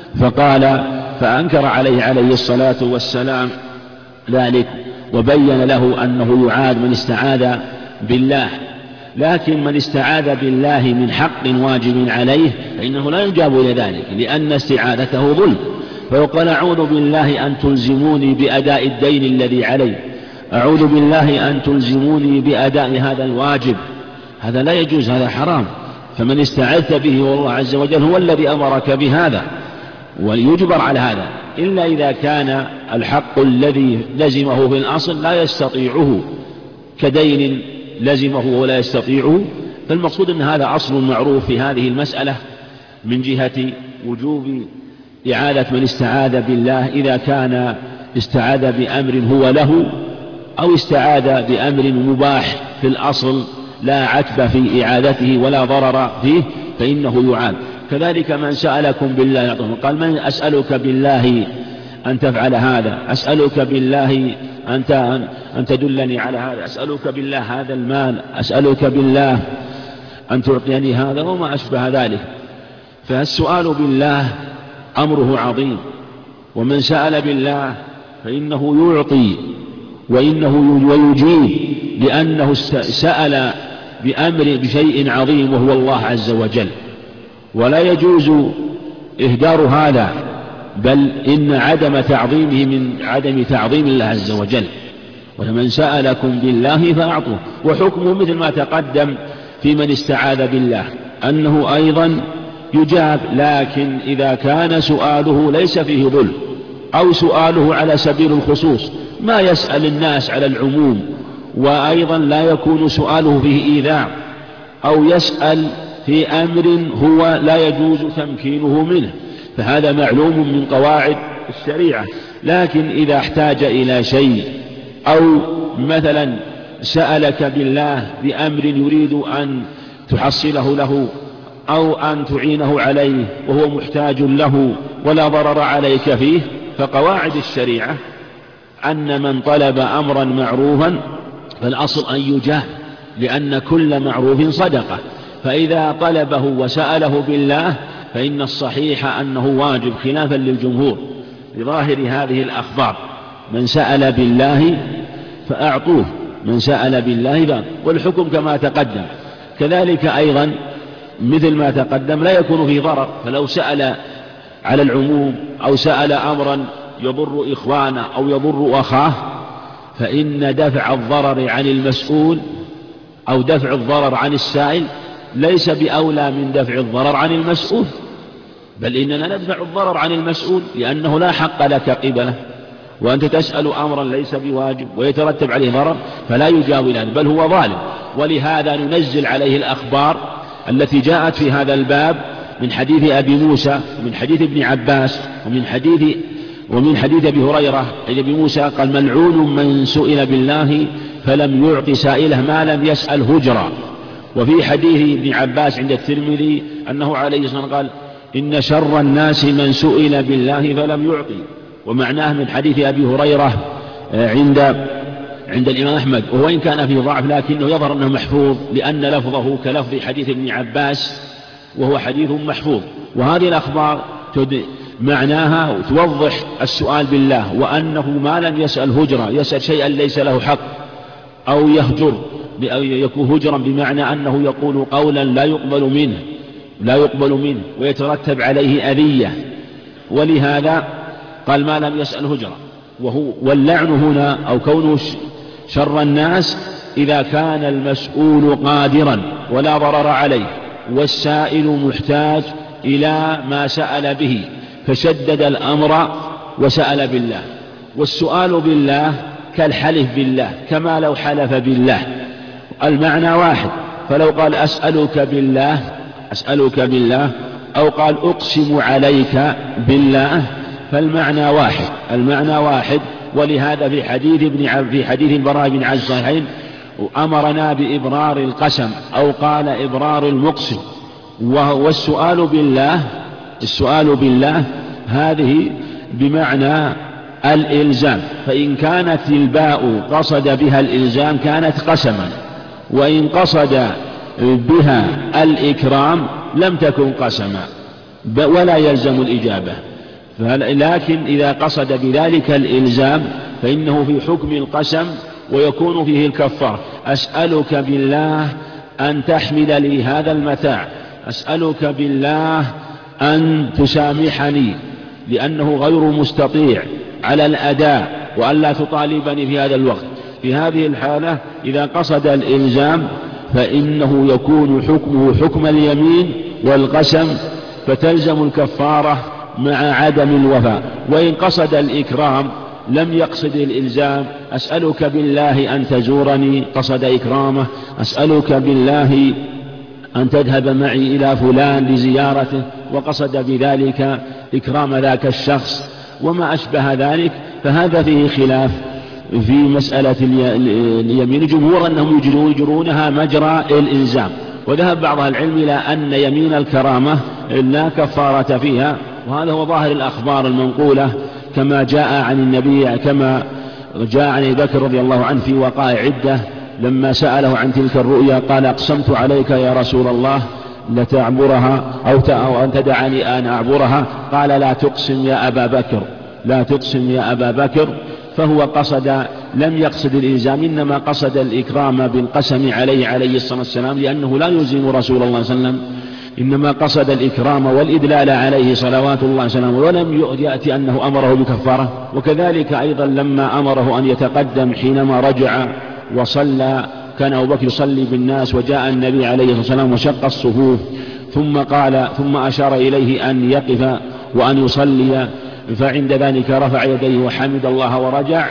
فأنكر عليه الصلاة والسلام ذلك، وبين له أنه يعاد من استعاذ بالله. لكن من استعاذ بالله من حق واجب عليه فإنه لا يجاب إلى ذلك، لأن استعاذته ظلم. فيقول: أعوذ بالله أن تلزموني بأداء الدين الذي علي، أعوذ بالله أن تلزموني بأداء هذا الواجب، هذا لا يجوز، هذا حرام. فمن استعذت به والله عز وجل هو الذي أمرك بهذا، ويجبر على هذا، إلا إذا كان الحق الذي لزمه في الأصل لا يستطيعه، كدين لزمه ولا يستطيعه. فالمقصود أن هذا أصل معروف في هذه المسألة من جهة وجوب إعادة من استعاذ بالله، إذا كان استعاذ بأمر هو له، أو استعاذ بأمر مباح في الأصل لا عتب في إعادته ولا ضرر فيه، فإنه يعاد. كذلك من سألكم بالله يعطونه، قال: من أسألك بالله أن تفعل هذا، أسألك بالله أن تدلني على هذا، أسألك بالله هذا المال، أسألك بالله أن تعطيني هذا، وما أشبه ذلك. فالسؤال بالله أمره عظيم، ومن سأل بالله فإنه يعطي ويجيب، لأنه سأل بشيء عظيم وهو الله عز وجل، ولا يجوز إهدار هذا، بل إن عدم تعظيمه من عدم تعظيم الله عز وجل. ومن سألكم بالله فأعطوه. وحكمه مثل ما تقدم في من استعاذ بالله أنه أيضا يجاب، لكن إذا كان سؤاله ليس فيه ظلم، أو سؤاله على سبيل الخصوص، ما يسأل الناس على العموم، وأيضا لا يكون سؤاله فيه إيذاء، أو يسأل في أمر هو لا يجوز تمكينه منه، فهذا معلوم من قواعد الشريعة. لكن إذا احتاج إلى شيء، أو مثلا سألك بالله بأمر يريد أن تحصله له أو أن تعينه عليه وهو محتاج له ولا ضرر عليك فيه، فقواعد الشريعة أن من طلب أمرا معروفا فالأصل أن يجاب، لأن كل معروف صدقة. فإذا طلبه وسأله بالله فإن الصحيح أنه واجب، خلافا للجمهور بظاهر هذه الأخبار: من سأل بالله فأعطوه، من سأل بالله والحكم كما تقدم. كذلك أيضا مثل ما تقدم لا يكون فيه ضرر، فلو سأل على العموم أو سأل أمرا يضر إخوانه أو يضر أخاه، فإن دفع الضرر عن المسؤول أو دفع الضرر عن السائل ليس بأولى من دفع الضرر عن المسؤول، بل إننا ندفع الضرر عن المسؤول لأنه لا حق لك قبله، وأنت تسأل أمرا ليس بواجب ويترتب عليه ضرر فلا يجاب إلى بل هو ظالم. ولهذا ننزل عليه الأخبار التي جاءت في هذا الباب من حديث أبي موسى ومن حديث ابن عباس ومن حديث أبي هريرة. أبي موسى قال: ملعون من سئل بالله فلم يعط سائله ما لم يسأل هجرا. وفي حديث ابن عباس عند الترمذي أنه عليه الصلاة والسلام قال: إن شر الناس من سئل بالله فلم يعطي. ومعناه من حديث أبي هريرة عند الإمام أحمد، وإن كان فيه ضعف لكنه يظهر أنه محفوظ، لأن لفظه كلفظ حديث ابن عباس وهو حديث محفوظ. وهذه الأخبار معناها توضح السؤال بالله، وأنه ما لم يسأل هجرا، يسأل شيئا ليس له حق، أو يهجر، يكون هجرا بمعنى أنه يقول قولا لا يقبل منه، لا يقبل منه ويترتب عليه أذية، ولهذا قال ما لم يسأل هجرة. واللعن هنا أو كونه شر الناس إذا كان المسؤول قادرا ولا ضرر عليه والسائل محتاج إلى ما سأل به فشدد الأمر وسأل بالله. والسؤال بالله كالحلف بالله، كما لو حلف بالله، المعنى واحد. فلو قال أسألك بالله أو قال أقسم عليك بالله فالمعنى واحد. ولهذا في حديث البراء بن عازب الصحيحين أمرنا بإبرار القسم أو قال إبرار المقسم. والسؤال بالله هذه بمعنى الإلزام، فإن كانت الباء قصد بها الإلزام كانت قسما، وإن قصد بها الإكرام لم تكن قسما ولا يلزم الإجابة. لكن إذا قصد بذلك الإلزام فإنه في حكم القسم ويكون فيه الكفارة. أسألك بالله أن تحمل لي هذا المتاع، أسألك بالله أن تسامحني لأنه غير مستطيع على الأداء وأن لا تطالبني في هذا الوقت. في هذه الحالة إذا قصد الإلزام فإنه يكون حكمه حكم اليمين والقسم فتلزم الكفارة مع عدم الوفاء. وإن قصد الإكرام لم يقصد الإلزام، أسألك بالله أن تزورني قصد إكرامه، أسألك بالله أن تذهب معي إلى فلان لزيارته وقصد بذلك إكرام ذاك الشخص وما أشبه ذلك. فهذا فيه خلاف في مسألة اليمين. جمهور أنهم يجرونها مجرى الإلزام، وذهب بعض العلم إلى أن يمين الكرامة لا كفارة فيها، وهذا هو ظاهر الأخبار المنقولة كما جاء عن النبي، كما جاء عن أبي بكر رضي الله عنه في وقائع عدة لما سأله عن تلك الرؤيا قال أقسمت عليك يا رسول الله لتعبرها أو أن تدعني أن أعبرها، قال لا تقسم يا أبا بكر. فهو لم يقصد الإلزام، إنما قصد الإكرام بالقسم عليه الصلاة والسلام، لأنه لا يلزم رسول الله صلى الله عليه وسلم، إنما قصد الإكرام والإدلال عليه صلوات الله وسلامه، ولم يأتي أنه أمره بكفارة. وكذلك أيضا لما أمره أن يتقدم حينما رجع وصلى، كان أبو بكر يصلي بالناس وجاء النبي عليه الصلاة والسلام وشق الصفوف ثم أشار إليه أن يقف وأن يصلي، فعند ذلك رفع يديه وحمد الله ورجع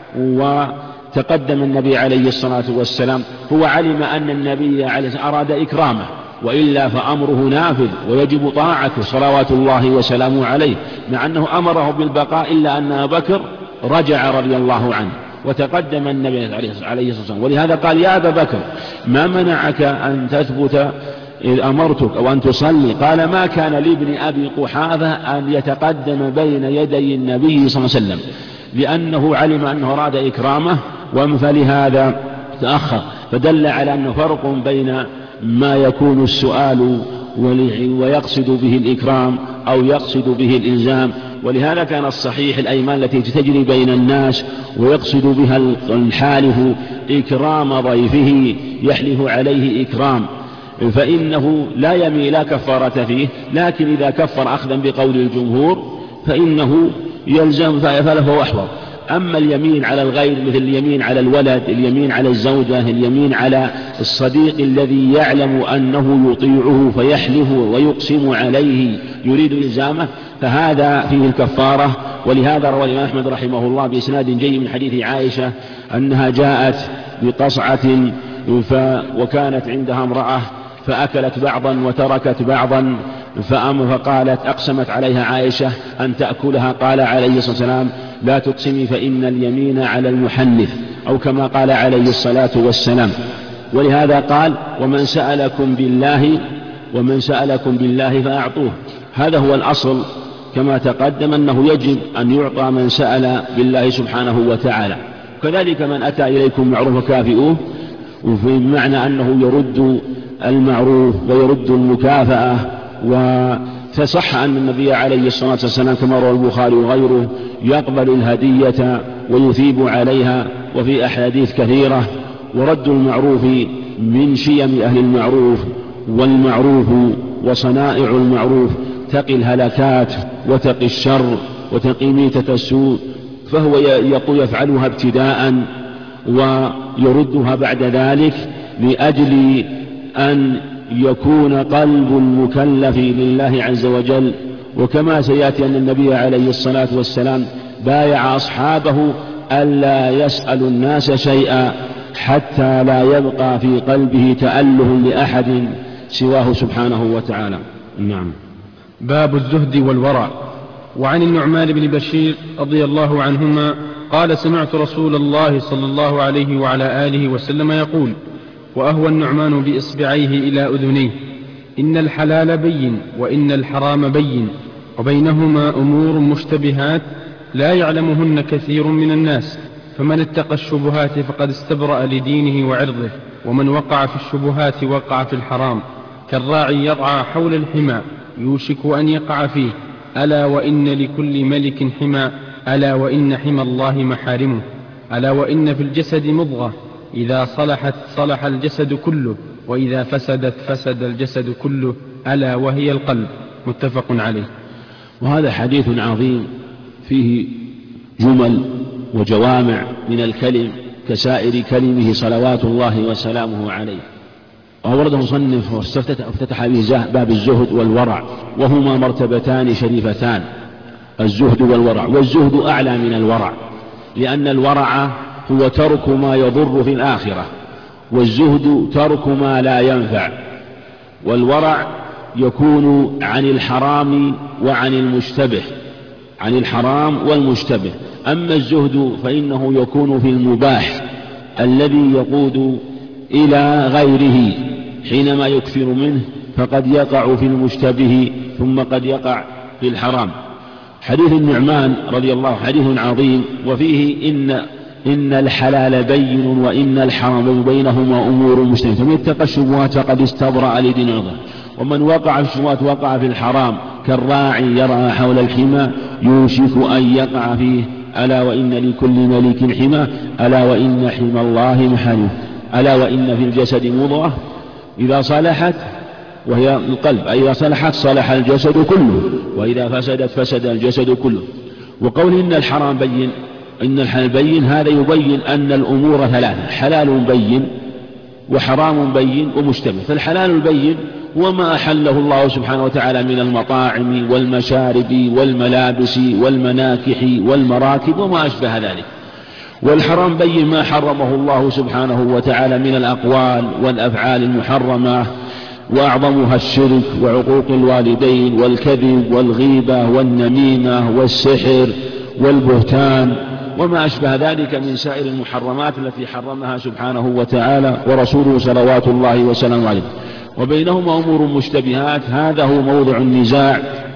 وتقدم النبي عليه الصلاة والسلام. هو علم أن النبي عليه الصلاة والسلام أراد إكرامه، وإلا فأمره نافذ ويجب طاعته صلوات الله وسلامه عليه، مع أنه أمره بالبقاء إلا أن أبا بكر رجع رضي الله عنه وتقدم النبي عليه الصلاة والسلام. ولهذا قال يا أبا بكر ما منعك أن تثبت إذ أمرتك أو أن تصلي؟ قال ما كان لابن أبي قحافة أن يتقدم بين يدي النبي صلى الله عليه وسلم، لأنه علم أنه أراد إكرامه فلهذا تأخر. فدل على أنه فرق بين ما يكون السؤال ويقصد به الإكرام أو يقصد به الإلزام. ولهذا كان الصحيح الأيمان التي تجري بين الناس ويقصد بها الحالف إكرام ضيفه يحلف عليه إكرام، فإنه لا كفارة فيه. لكن إذا كفر أخذا بقول الجمهور فإنه يلزم فله أحوط. أما اليمين على الغير مثل اليمين على الولد، اليمين على الزوجة، اليمين على الصديق الذي يعلم أنه يطيعه فيحلف ويقسم عليه يريد إلزامه، فهذا فيه الكفارة. ولهذا روى الإمام أحمد رحمه الله بإسناد جيد من حديث عائشة أنها جاءت بقصعة وكانت عندها امرأة فأكلت بعضا وتركت بعضا، فقالت أقسمت عليها عائشة أن تأكلها، قال عليه الصلاة والسلام لا تقسمي فإن اليمين على المحنث، أو كما قال عليه الصلاة والسلام. ولهذا قال ومن سألكم بالله فأعطوه. هذا هو الأصل كما تقدم أنه يجب أن يعطى من سأل بالله سبحانه وتعالى. كذلك من أتى إليكم معروف كافئوه، وفي معنى أنه يرد المعروف ويرد المكافأة. فصح أن النبي عليه الصلاة والسلام كما روى البخاري وغيره يقبل الهدية ويثيب عليها، وفي أحاديث كثيرة. ورد المعروف من شيم أهل المعروف، والمعروف وصنائع المعروف تقي الهلكات وتقي الشر وتقي ميتة السوء، فهو يفعلها ابتداء ويردها بعد ذلك لأجل أن يكون قلب المكلف لله عز وجل. وكما سيأتي أن النبي عليه الصلاة والسلام بايع أصحابه ألا يسأل الناس شيئا حتى لا يبقى في قلبه تأله لأحد سواه سبحانه وتعالى. نعم. باب الزهد والورع. وعن النعمان بن بشير رضي الله عنهما قال سمعت رسول الله صلى الله عليه وعلى آله وسلم يقول، وأهوى النعمان بإصبعيه إلى أذنيه: إن الحلال بين وإن الحرام بين وبينهما أمور مشتبهات لا يعلمهن كثير من الناس، فمن اتقى الشبهات فقد استبرأ لدينه وعرضه، ومن وقع في الشبهات وقع في الحرام، كالراعي يرعى حول الحمى يوشك أن يقع فيه، ألا وإن لكل ملك حمى، ألا وإن حمى الله محارمه، ألا وإن في الجسد مضغة إذا صلحت صلح الجسد كله، وإذا فسدت فسد الجسد كله، ألا وهي القلب. متفق عليه. وهذا حديث عظيم فيه جمل وجوامع من الكلم كسائر كلمه صلوات الله وسلامه عليه. وأورده مصنف وافتتح به باب الزهد والورع، وهما مرتبتان شريفتان، الزهد والورع. والزهد أعلى من الورع، لأن الورع هو ترك ما يضر في الآخرة، والزهد ترك ما لا ينفع. والورع يكون عن الحرام وعن المشتبه، عن الحرام والمشتبه. أما الزهد فإنه يكون في المباح الذي يقود إلى غيره، حينما يكثر منه فقد يقع في المشتبه ثم قد يقع في الحرام. حديث النعمان رضي الله عنه حديث عظيم، وفيه إن الحلال بين وإن الحرام بينهما أمور مشتبهة، فمن اتقى الشبهات فقد استبرأ لدينه وعرضه، ومن وقع في الشبهات وقع في الحرام، كالراعي يرعى حول الحمى يوشك أن يقع فيه، ألا وإن لكل ملك حمى، ألا وإن حمى الله محارمه، ألا وإن في الجسد مضغة إذا صلحت، وهي القلب، إذا صلحت صلح الجسد كله، وإذا فسدت فسد الجسد كله. وقول إن الحرام بين إن الحلال بين، هذا يبين أن الأمور ثلاثة: حلال بين وحرام بين ومشتبه. فالحلال البين هو ما أحله الله سبحانه وتعالى من المطاعم والمشارب والملابس والمناكح والمراكب وما أشبه ذلك. والحرام بين ما حرمه الله سبحانه وتعالى من الأقوال والأفعال المحرمة، وأعظمها الشرك وعقوق الوالدين والكذب والغيبة والنميمة والسحر والبهتان وما أشبه ذلك من سائر المحرمات التي حرمها سبحانه وتعالى ورسوله صلوات الله وسلامه عليه. وبينهما أمور مشتبهات، هذا هو موضع النزاع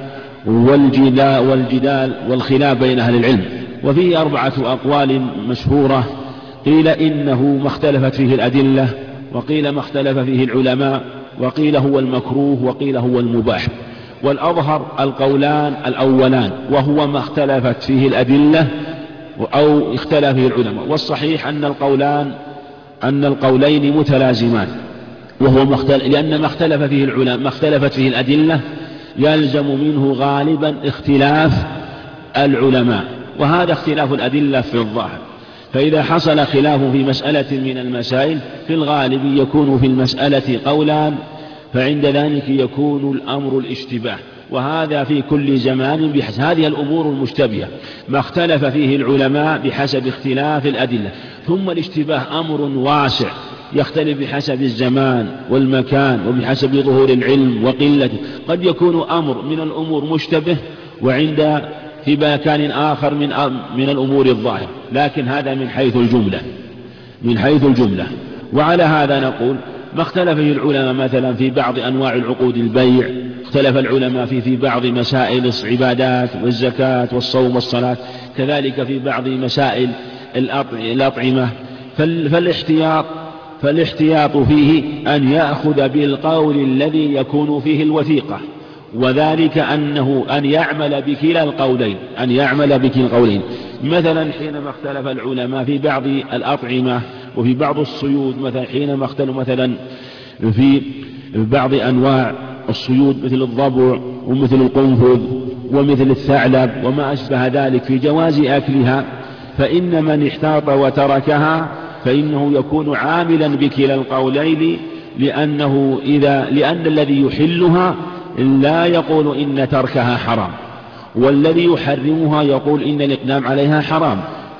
والجدال والخلاف بين أهل العلم. وفيه 4 أقوال مشهورة: قيل إنه ما اختلفت فيه الأدلة، وقيل ما اختلف فيه العلماء، وقيل هو المكروه، وقيل هو المباح. والأظهر القولان الأولان، وهو ما اختلفت فيه الأدلة أو اختلف فيه العلماء. والصحيح أن القولين متلازمان، وهو لأن ما اختلف فيه العلماء ما اختلفت فيه الأدلة يلزم منه غالبا اختلاف العلماء، وهذا اختلاف الأدلة في الظاهر. فإذا حصل خلاف في مسألة من المسائل في الغالب يكون في المسألة قولان، فعند ذلك يكون الأمر الاشتباه، وهذا في كل زمان بحسب هذه الأمور المشتبهة ما اختلف فيه العلماء بحسب اختلاف الأدلة. ثم الاشتباه أمر واسع يختلف بحسب الزمان والمكان وبحسب ظهور العلم وقلته. قد يكون أمر من الأمور مشتبه وعند في مكان آخر من الأمور الظاهرة، لكن هذا من حيث الجملة. وعلى هذا نقول ما اختلف فيه العلماء مثلا في بعض أنواع العقود البيع، اختلف العلماء في بعض مسائل العبادات والزكاة والصوم والصلاة، كذلك في بعض مسائل الأطعمة. فالاحتياط فيه أن يأخذ بالقول الذي يكون فيه الوثيقة، وذلك أن يعمل بكلا القولين. مثلا حينما اختلف العلماء في بعض الأطعمة وفي بعض الصيود، مثلا حينما اختلفوا مثلا في بعض أنواع الصيود مثل الضبع ومثل القنفذ ومثل الثعلب وما أشبه ذلك في جواز أكلها، فإن من احتاط وتركها فإنه يكون عاملا بكلا القولين، لأن الذي يحلها لا يقول إن تركها حرام، والذي يحرمها يقول إن الإقدام عليها حرام،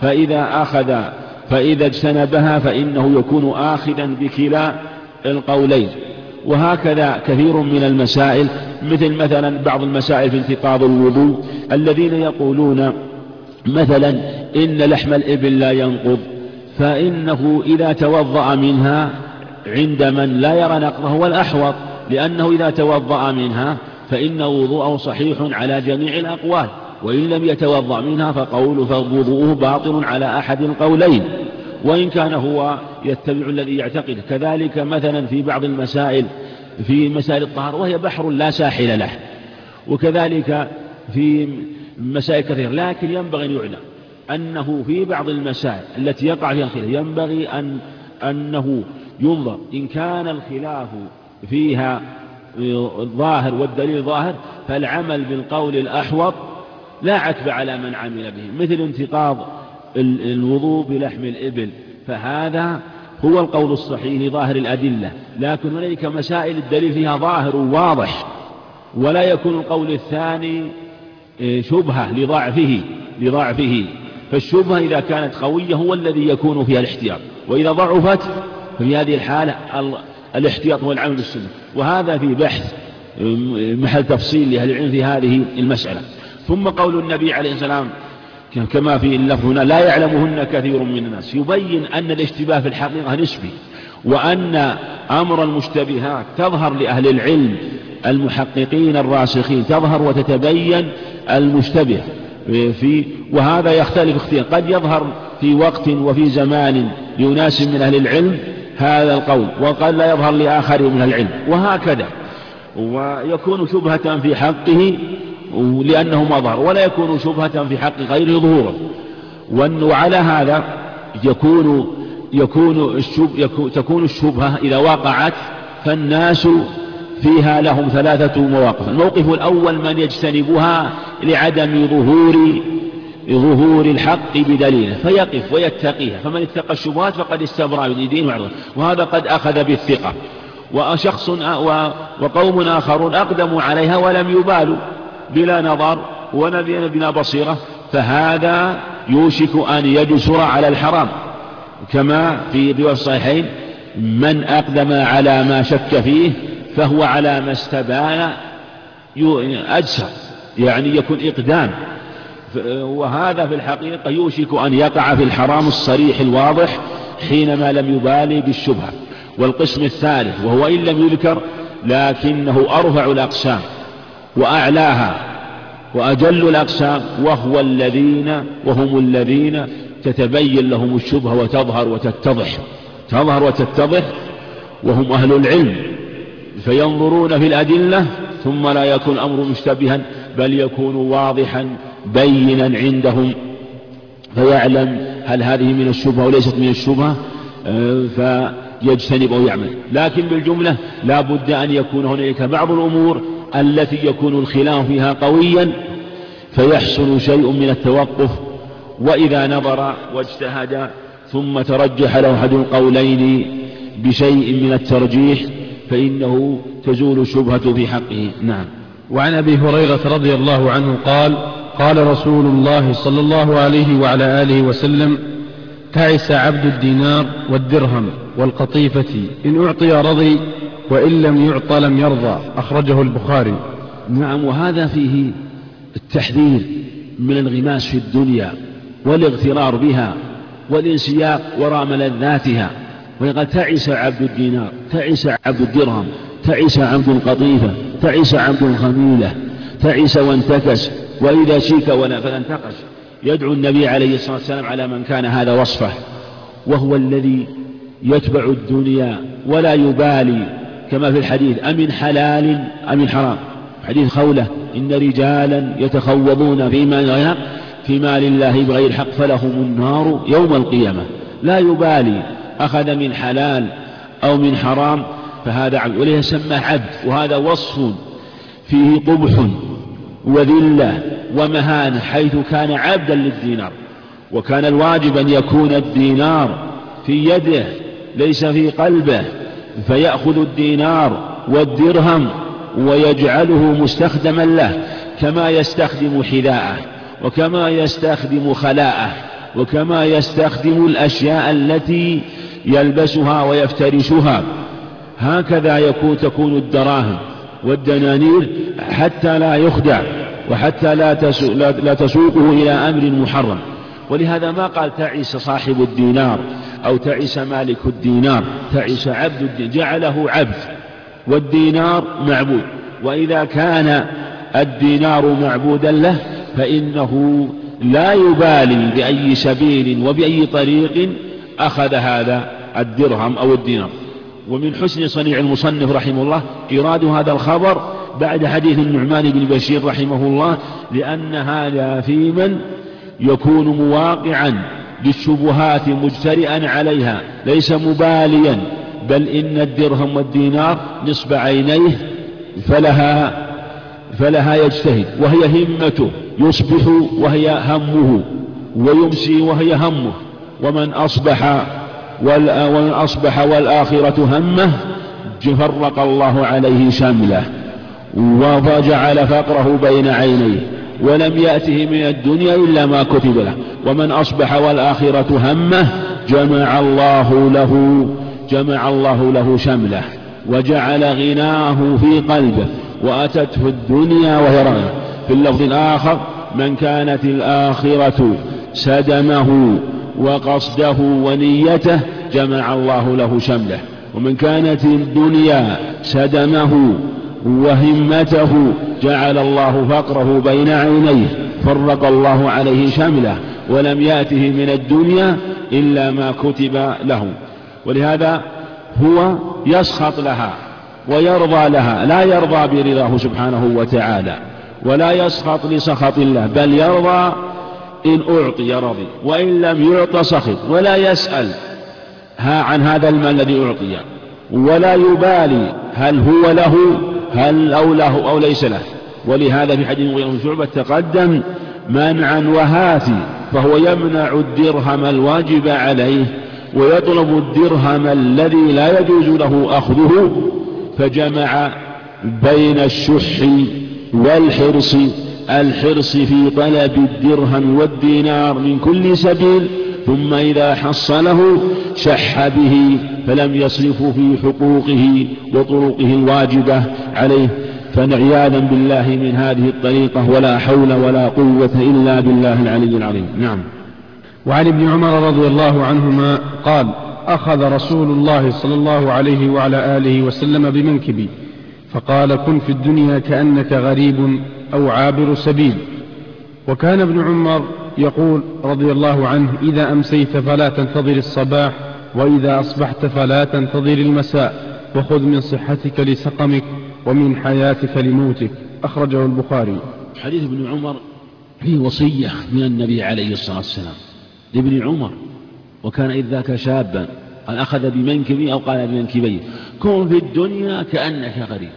فإذا اجتنبها فإنه يكون آخذا بكلا القولين. وهكذا كثير من المسائل، مثلا بعض المسائل في انتقاض الوضوء، الذين يقولون مثلا إن لحم الإبل لا ينقض، فإنه إذا توضأ منها عند من لا يرى نقضه هو الأحوط، لأنه إذا توضأ منها فإن وضوءه صحيح على جميع الأقوال، وإن لم يتوضأ منها فوضوءه باطل على أحد القولين، وإن كان هو يتبع الذي يعتقد. كذلك مثلا في بعض المسائل، في مسائل الطهارة وهي بحر لا ساحل له، وكذلك في مسائل كثيرة، لكن ينبغي أن يعلم أنه في بعض المسائل التي يقع فيها الخلاف ينبغي أنه ينظر إن كان الخلاف فيها ظاهر والدليل ظاهر فالعمل بالقول الأحوط لا عتب على من عمل به، مثل انتقاض الوضوء بلحم الإبل، فهذا هو القول الصحيح لظاهر الأدلة، لكن هناك مسائل الدليل فيها ظاهر واضح، ولا يكون القول الثاني شبهة لضعفه، فالشبهة إذا كانت قوية هو الذي يكون فيها الاحتياط، وإذا ضعفت ففي هذه الحالة الاحتياط هو العمل بالسنة. وهذا في بحث محل تفصيل لأهل العلم في هذه المسألة. ثم قول النبي عليه السلام كما في اللفظ هنا لا يعلمهن كثير من الناس، يبين أن الاشتباه في الحقيقة نسبي، وأن أمر المشتبهات تظهر لأهل العلم المحققين الراسخين، تظهر وتتبين المشتبه وهذا يختلف اختلاف، قد يظهر في وقت وفي زمان لأناس من أهل العلم هذا القول، وقد لا يظهر لآخر من أهل العلم، وهكذا، ويكون شبهة في حقه لأنه مظهر، ولا يكون شبهة في حق غيره ظهورا. وعلى هذا تكون الشبهة إذا وقعت فالناس فيها لهم ثلاثة مواقف. الموقف الأول من يجتنبها لعدم ظهور الحق بدليله فيقف ويتقيها، فمن اتقى الشبهات فقد استبرأ بدينه وعرضه، وهذا قد أخذ بالثقة. وقوم آخرون أقدموا عليها ولم يبالوا بلا نظر بلا بصيرة، فهذا يوشك أن يجسر على الحرام، كما في رواية الصحيحين من أقدم على ما شك فيه فهو على ما استبان أجسر، يعني يكون إقدام، وهذا في الحقيقة يوشك أن يقع في الحرام الصريح الواضح حينما لم يبالي بالشبهة. والقسم الثالث وهو إن لم يذكر لكنه أرفع الأقسام وأعلاها وأجل الأقسام، وهم الذين تتبين لهم الشبهة وتظهر وتتضح، وهم أهل العلم، فينظرون في الأدلة ثم لا يكون الأمر مشتبها بل يكون واضحا بينا عندهم، فيعلم هل هذه من الشبهة وليست من الشبهة فيجتنب أو يعمل. لكن بالجملة لا بد أن يكون هناك بعض الأمور التي يكون الخلاف فيها قويا فيحصل شيء من التوقف، وإذا نظر واجتهد ثم ترجح له أحد القولين بشيء من الترجيح فإنه تزول الشبهة في حقه. نعم. وعن أبي هريرة رضي الله عنه قال قال رسول الله صلى الله عليه وعلى آله وسلم تعس عبد الدينار والدرهم والقطيفة إن أعطي رضي وإن لم يعط لم يرضى، أخرجه البخاري. نعم. وهذا فيه التحذير من الانغماس في الدنيا والاغترار بها والانسياق وراء ملذاتها، وقد تعس عبد الدينار، تعس عبد الدرهم، تعس عبد القطيفة، تعس عبد الخميلة، تعس وانتكس، وإذا شيك فلا انتقش. يدعو النبي عليه الصلاة والسلام على من كان هذا وصفه، وهو الذي يتبع الدنيا ولا يبالي، كما في الحديث أمن حلال أمن حرام، حديث خولة إن رجالا يتخوضون في مال الله بغير حق فلهم النار يوم القيامة، لا يبالي أخذ من حلال أو من حرام، فهذا عبد، وليه سماه عبد، وهذا وصف فيه قبح وذلة ومهانة، حيث كان عبدا للدينار، وكان الواجب أن يكون الدينار في يده ليس في قلبه، فيأخذ الدينار والدرهم ويجعله مستخدما له، كما يستخدم حذاءه، وكما يستخدم خلاءه، وكما يستخدم الأشياء التي يلبسها ويفترشها. هكذا تكون الدراهم والدنانير، حتى لا يخدع، وحتى لا تسوقه إلى أمر محرم. ولهذا ما قال تعس صاحب الدينار أو تعس مالك الدينار، تعس عبد الدينار، جعله عبد، والدينار معبود. وإذا كان الدينار معبودا له فإنه لا يبالي بأي سبيل وبأي طريق أخذ هذا الدرهم أو الدينار. ومن حسن صنيع المصنف رحمه الله إيراد هذا الخبر بعد حديث النعمان بن بشير رحمه الله، لأن هذا في من يكون مواقعا بالشبهات مجترئا عليها، ليس مباليا، بل إن الدرهم والدينار نصب عينيه فلها يجتهد، وهي همته، يصبح وهي همه، ويمسي وهي همه. ومن أصبح والآخرة همه فرق الله عليه شمله، وجعل فقره بين عينيه، ولم يأته من الدنيا إلا ما كتب له. ومن أصبح والآخرة همه جمع الله له شمله، وجعل غناه في قلبه، وأتته الدنيا وهي راغمة. في اللفظ الآخر: من كانت الآخرة سدمه وقصده ونيته جمع الله له شمله. ومن كانت الدنيا سدمه وهمته جعل الله فقره بين عينيه، فرق الله عليه شمله، ولم يأته من الدنيا إلا ما كتب له. ولهذا هو يسخط لها ويرضى لها، لا يرضى برضاه سبحانه وتعالى، ولا يسخط لسخط الله، بل يرضى إن أعطي رضي، وإن لم يعط سخط، ولا يسأل عن هذا المال الذي أعطي، ولا يبالي هل هو له أو ليس له. ولهذا في حديث المغيرة بن شعبة تقدم: منعا وهاتي، فهو يمنع الدرهم الواجب عليه ويطلب الدرهم الذي لا يجوز له أخذه، فجمع بين الشح والحرص، الحرص في طلب الدرهم والدينار من كل سبيل، ثم إذا حصله شح به فلم يصرفه في حقوقه وطرقه الواجبة عليه. فعياذا بالله من هذه الطريقة، ولا حول ولا قوة إلا بالله العلي العظيم. نعم. وعن ابن عمر رضي الله عنهما قال: أخذ رسول الله صلى الله عليه وعلى آله وسلم بمنكبي فقال: كن في الدنيا كأنك غريب أو عابر سبيل. وكان ابن عمر يقول رضي الله عنه: إذا أمسيت فلا تنتظر الصباح، وإذا أصبحت فلا تنتظر المساء، وخذ من صحتك لسقمك ومن حياتك لموتك. أخرجه البخاري. حديث ابن عمر فيه وصية من النبي عليه الصلاة والسلام لابن عمر، وكان إذ ذاك شابا، قال: أخذ بمنكبي أو قال بمنكبي، كن في الدنيا كأنك غريب.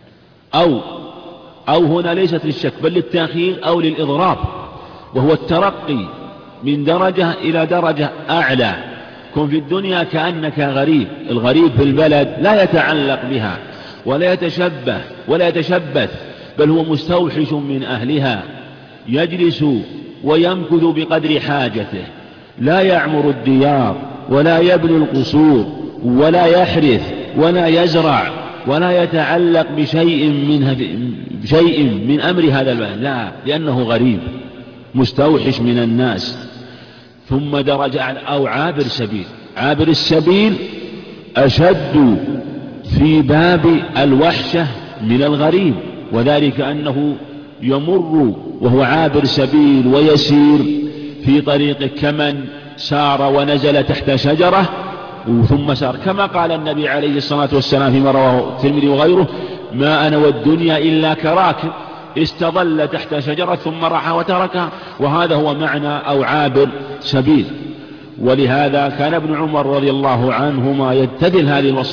أو هنا ليست للشك بل للتأخير أو للإضراب، وهو الترقي من درجة إلى درجة أعلى. كن في الدنيا كأنك غريب. الغريب في البلد لا يتعلق بها ولا يتشبه ولا يتشبث، بل هو مستوحش من أهلها، يجلس ويمكث بقدر حاجته، لا يعمر الديار ولا يبني القصور ولا يحرث ولا يزرع ولا يتعلق بشيء من أمر هذا البلد، لا، لأنه غريب مستوحش من الناس. ثم درجة أو عابر سبيل. عابر السبيل أشد في باب الوحشة من الغريب، وذلك أنه يمر وهو عابر سبيل ويسير في طريقه كمن سار ونزل تحت شجرة ثم سار، كما قال النبي عليه الصلاة والسلام فيما رواه الترمذي وغيره: ما أنا والدنيا إلا كراكب استظل تحت شجرة ثم راح وتركها. وهذا هو معنى أو عابر سبيل. ولهذا كان ابن عمر رضي الله عنهما يتذل هذه الوصية،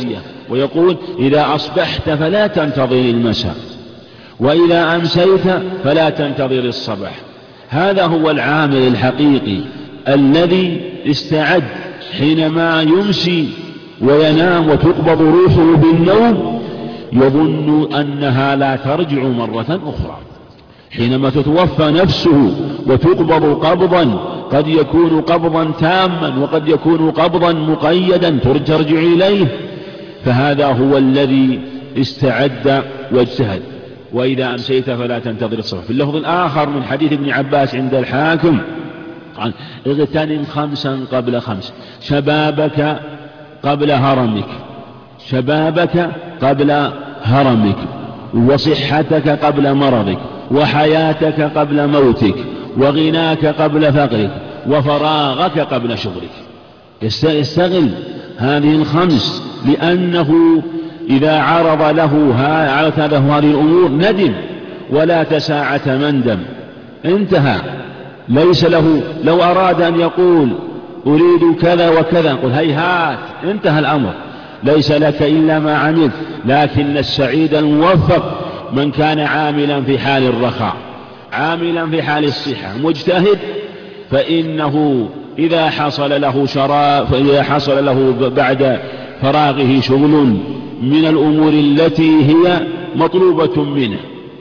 ويقول إذا أصبحت فلا تنتظر المساء، وإذا أمسيت فلا تنتظر الصباح. هذا هو العامل الحقيقي الذي استعد حينما يمسي وينام وتقبض روحه بالنوم، يظن أنها لا ترجع مرة أخرى. حينما تتوفى نفسه وتقبض قبضا قد يكون قبضا تاما وقد يكون قبضا مقيدا ترجع إليه، فهذا هو الذي استعد واجتهد. وإذا أمسيت فلا تنتظر الصباح. في اللفظ الآخر من حديث ابن عباس عند الحاكم قال اغتنم 5 قبل 5، شبابك قبل هرمك، شبابك قبل هرمك، وصحتك قبل مرضك، وحياتك قبل موتك، وغناك قبل فقرك، وفراغك قبل شغلك. يستغل هذه ال5، لأنه إذا عرض له هذه الأمور ندم ولا تساعة مندم، انتهى. ليس له لو أراد أن يقول أريد كذا وكذا قل هيهات، انتهى الأمر، ليس لك إلا ما عملت. لكن السعيد الموفق من كان عاملا في حال الرخاء، عاملا في حال الصحة، مجتهد، فإنه إذا حصل له بعد فراغه شغل من الأمور التي هي مطلوبة منه،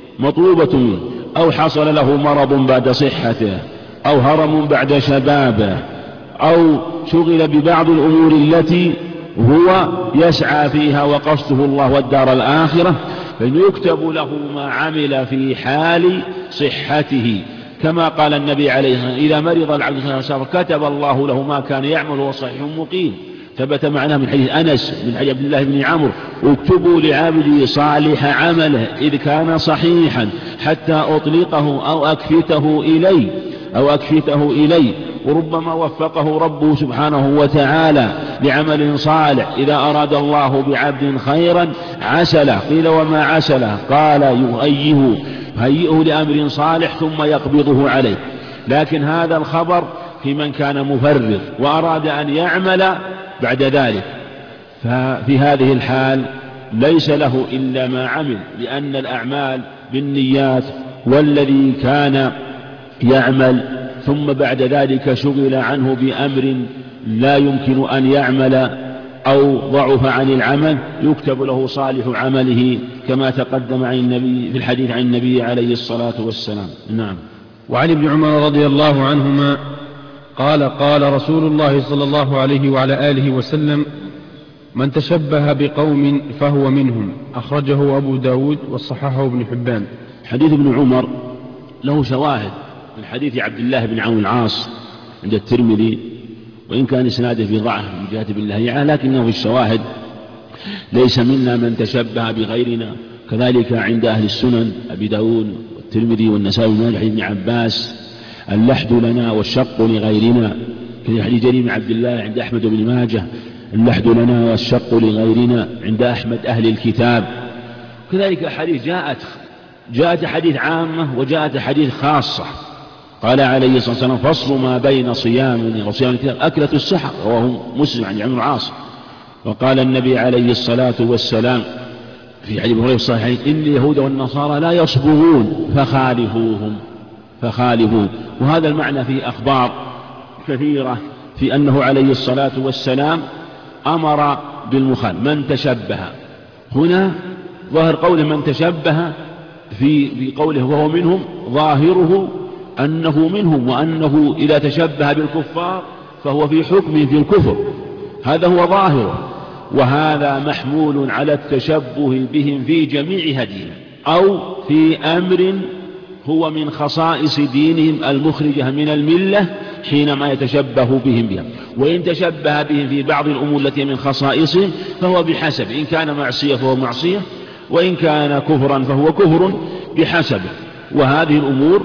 أو حصل له مرض بعد صحته، أو هرم بعد شبابه، أو شغل ببعض الأمور التي هو يسعى فيها وقصده الله والدار الآخرة، فيكتب له ما عمل في حال صحته، كما قال النبي عليه الصلاة والسلام إذا مرض العبد كتب الله له ما كان يعمل وهو صحيح مقيم. ثبت معناه من حديث أنس من حديث عبد الله بن عمرو اكتبوا لعبدي صالح عمله إذ كان صحيحا حتى أطلقه أو أكفته إلي. وربما وفقه ربه سبحانه وتعالى لعمل صالح إذا أراد الله بعبد خيرا عسله. قيل وما عسله؟ قال يهيئه لأمر صالح ثم يقبضه عليه. لكن هذا الخبر في من كان مفرغ وأراد أن يعمل بعد ذلك، ففي هذه الحال ليس له إلا ما عمل، لأن الأعمال بالنيات. والذي كان يعمل ثم بعد ذلك شغل عنه بأمر لا يمكن أن يعمل أو ضعف عن العمل يكتب له صالح عمله، كما تقدم عن النبي في الحديث عن النبي عليه الصلاة والسلام. نعم. وعن ابن عمر رضي الله عنهما قال قال رسول الله صلى الله عليه وعلى آله وسلم من تشبه بقوم فهو منهم، أخرجه أبو داود وصححه ابن حبان. حديث ابن عمر له شواهد من حديث عبد الله بن عون العاص عند الترمذي، وإن كان إسناده في ضعف من جهة ابن لهيعة، لكنه في الشواهد ليس منا من تشبه بغيرنا. كذلك عند أهل السنن أبي داود والترمذي والنسائي من حديث ابن عباس اللحد لنا والشق لغيرنا. كذلك حديث جرير بن عبد الله عند أحمد بن ماجه اللحد لنا والشق لغيرنا عند أحمد أهل الكتاب. كذلك حديث جاءت حديث عامة وجاءت حديث خاصة. قال عليه الصلاة والسلام فصل ما بين صيام وصيام الكتاب أكلة السحر، رواه مسلم عن عمرو العاص. وقال النبي عليه الصلاة والسلام في حديث هريرة الصحيح إن اليهود والنصارى لا يصبغون فخالفوهم. وهذا المعنى فيه أخبار كثيرة في أنه عليه الصلاة والسلام أمر بالمخالفة. من تشبه هنا ظاهر قوله من تشبه في قوله وهو منهم، ظاهره أنه منهم، وأنه إذا تشبه بالكفار فهو في حكم في الكفر، هذا هو ظاهره. وهذا محمول على التشبه بهم في جميع هديهم أو في أمر هو من خصائص دينهم المخرجة من الملة حينما يتشبه بهم بها. وإن تشبه بهم في بعض الأمور التي من خصائصهم فهو بحسب، إن كان معصية فهو معصية، وإن كان كفرا فهو كفر بحسبه. وهذه الأمور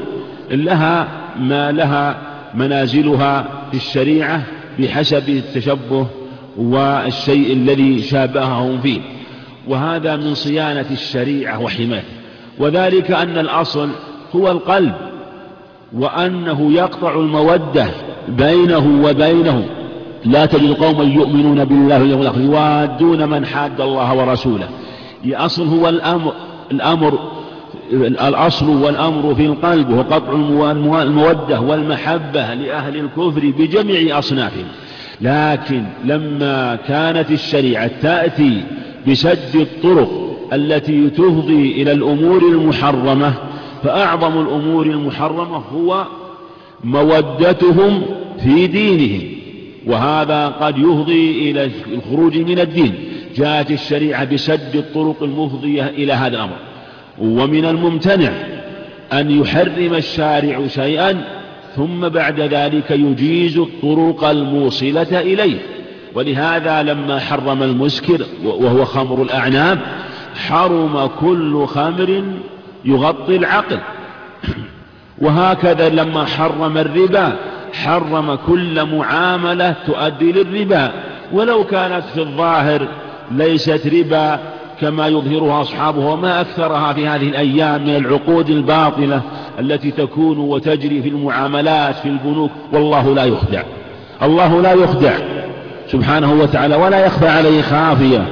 لها منازلها في الشريعة بحسب التشبه والشيء الذي شابههم فيه، وهذا من صيانة الشريعة وحمايتها. وذلك أن الأصل هو القلب، وأنه يقطع المودة بينه وبينه لا تجد قوما يؤمنون بالله واليوم الآخر يوادون من حاد الله ورسوله. الأصل هو الأصل والأمر في القلب، وقطع المودة والمحبة لأهل الكفر بجميع أصنافهم. لكن لما كانت الشريعة تأتي بسد الطرق التي تفضي إلى الأمور المحرمة، فأعظم الأمور المحرمة هو مودتهم في دينهم، وهذا قد يفضي إلى الخروج من الدين. جاءت الشريعة بسد الطرق المفضية إلى هذا الأمر. ومن الممتنع أن يحرم الشارع شيئا ثم بعد ذلك يجيز الطرق الموصلة إليه. ولهذا لما حرم المسكر وهو خمر الأعناب حرم كل خمر يغطي العقل. وهكذا لما حرم الربا حرم كل معاملة تؤدي للربا، ولو كانت في الظاهر ليست ربا كما يظهرها أصحابه، وما أكثرها في هذه الأيام من العقود الباطلة التي تكون وتجري في المعاملات في البنوك. والله لا يخدع، الله لا يخدع سبحانه وتعالى ولا يخفى عليه خافية.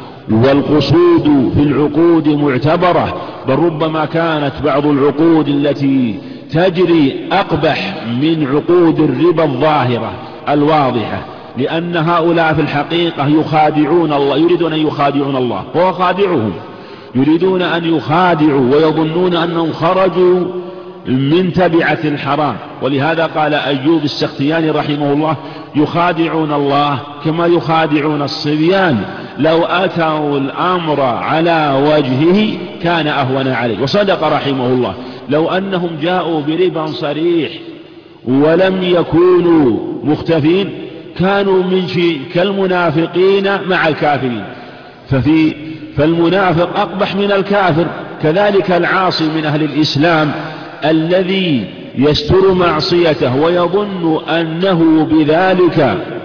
والقصود في العقود معتبرة، بل ربما كانت بعض العقود التي تجري أقبح من عقود الربا الظاهرة الواضحة، لأن هؤلاء في الحقيقة يخادعون الله، يريدون أن يخادعون الله وهو خادعهم، يريدون أن يخادعوا ويظنون أنهم خرجوا من تبعة الحرام. ولهذا قال أيوب السختياني رحمه الله: يخادعون الله كما يخادعون الصبيان، لو أتوا الأمر على وجهه كان أهون عليه. وصدق رحمه الله، لو أنهم جاءوا بربا صريح ولم يكونوا مختفين كانوا من شيء كالمنافقين مع الكافرين، فالمنافق أقبح من الكافر. كذلك العاصي من أهل الإسلام الذي يستر معصيته ويظن أنه بذلك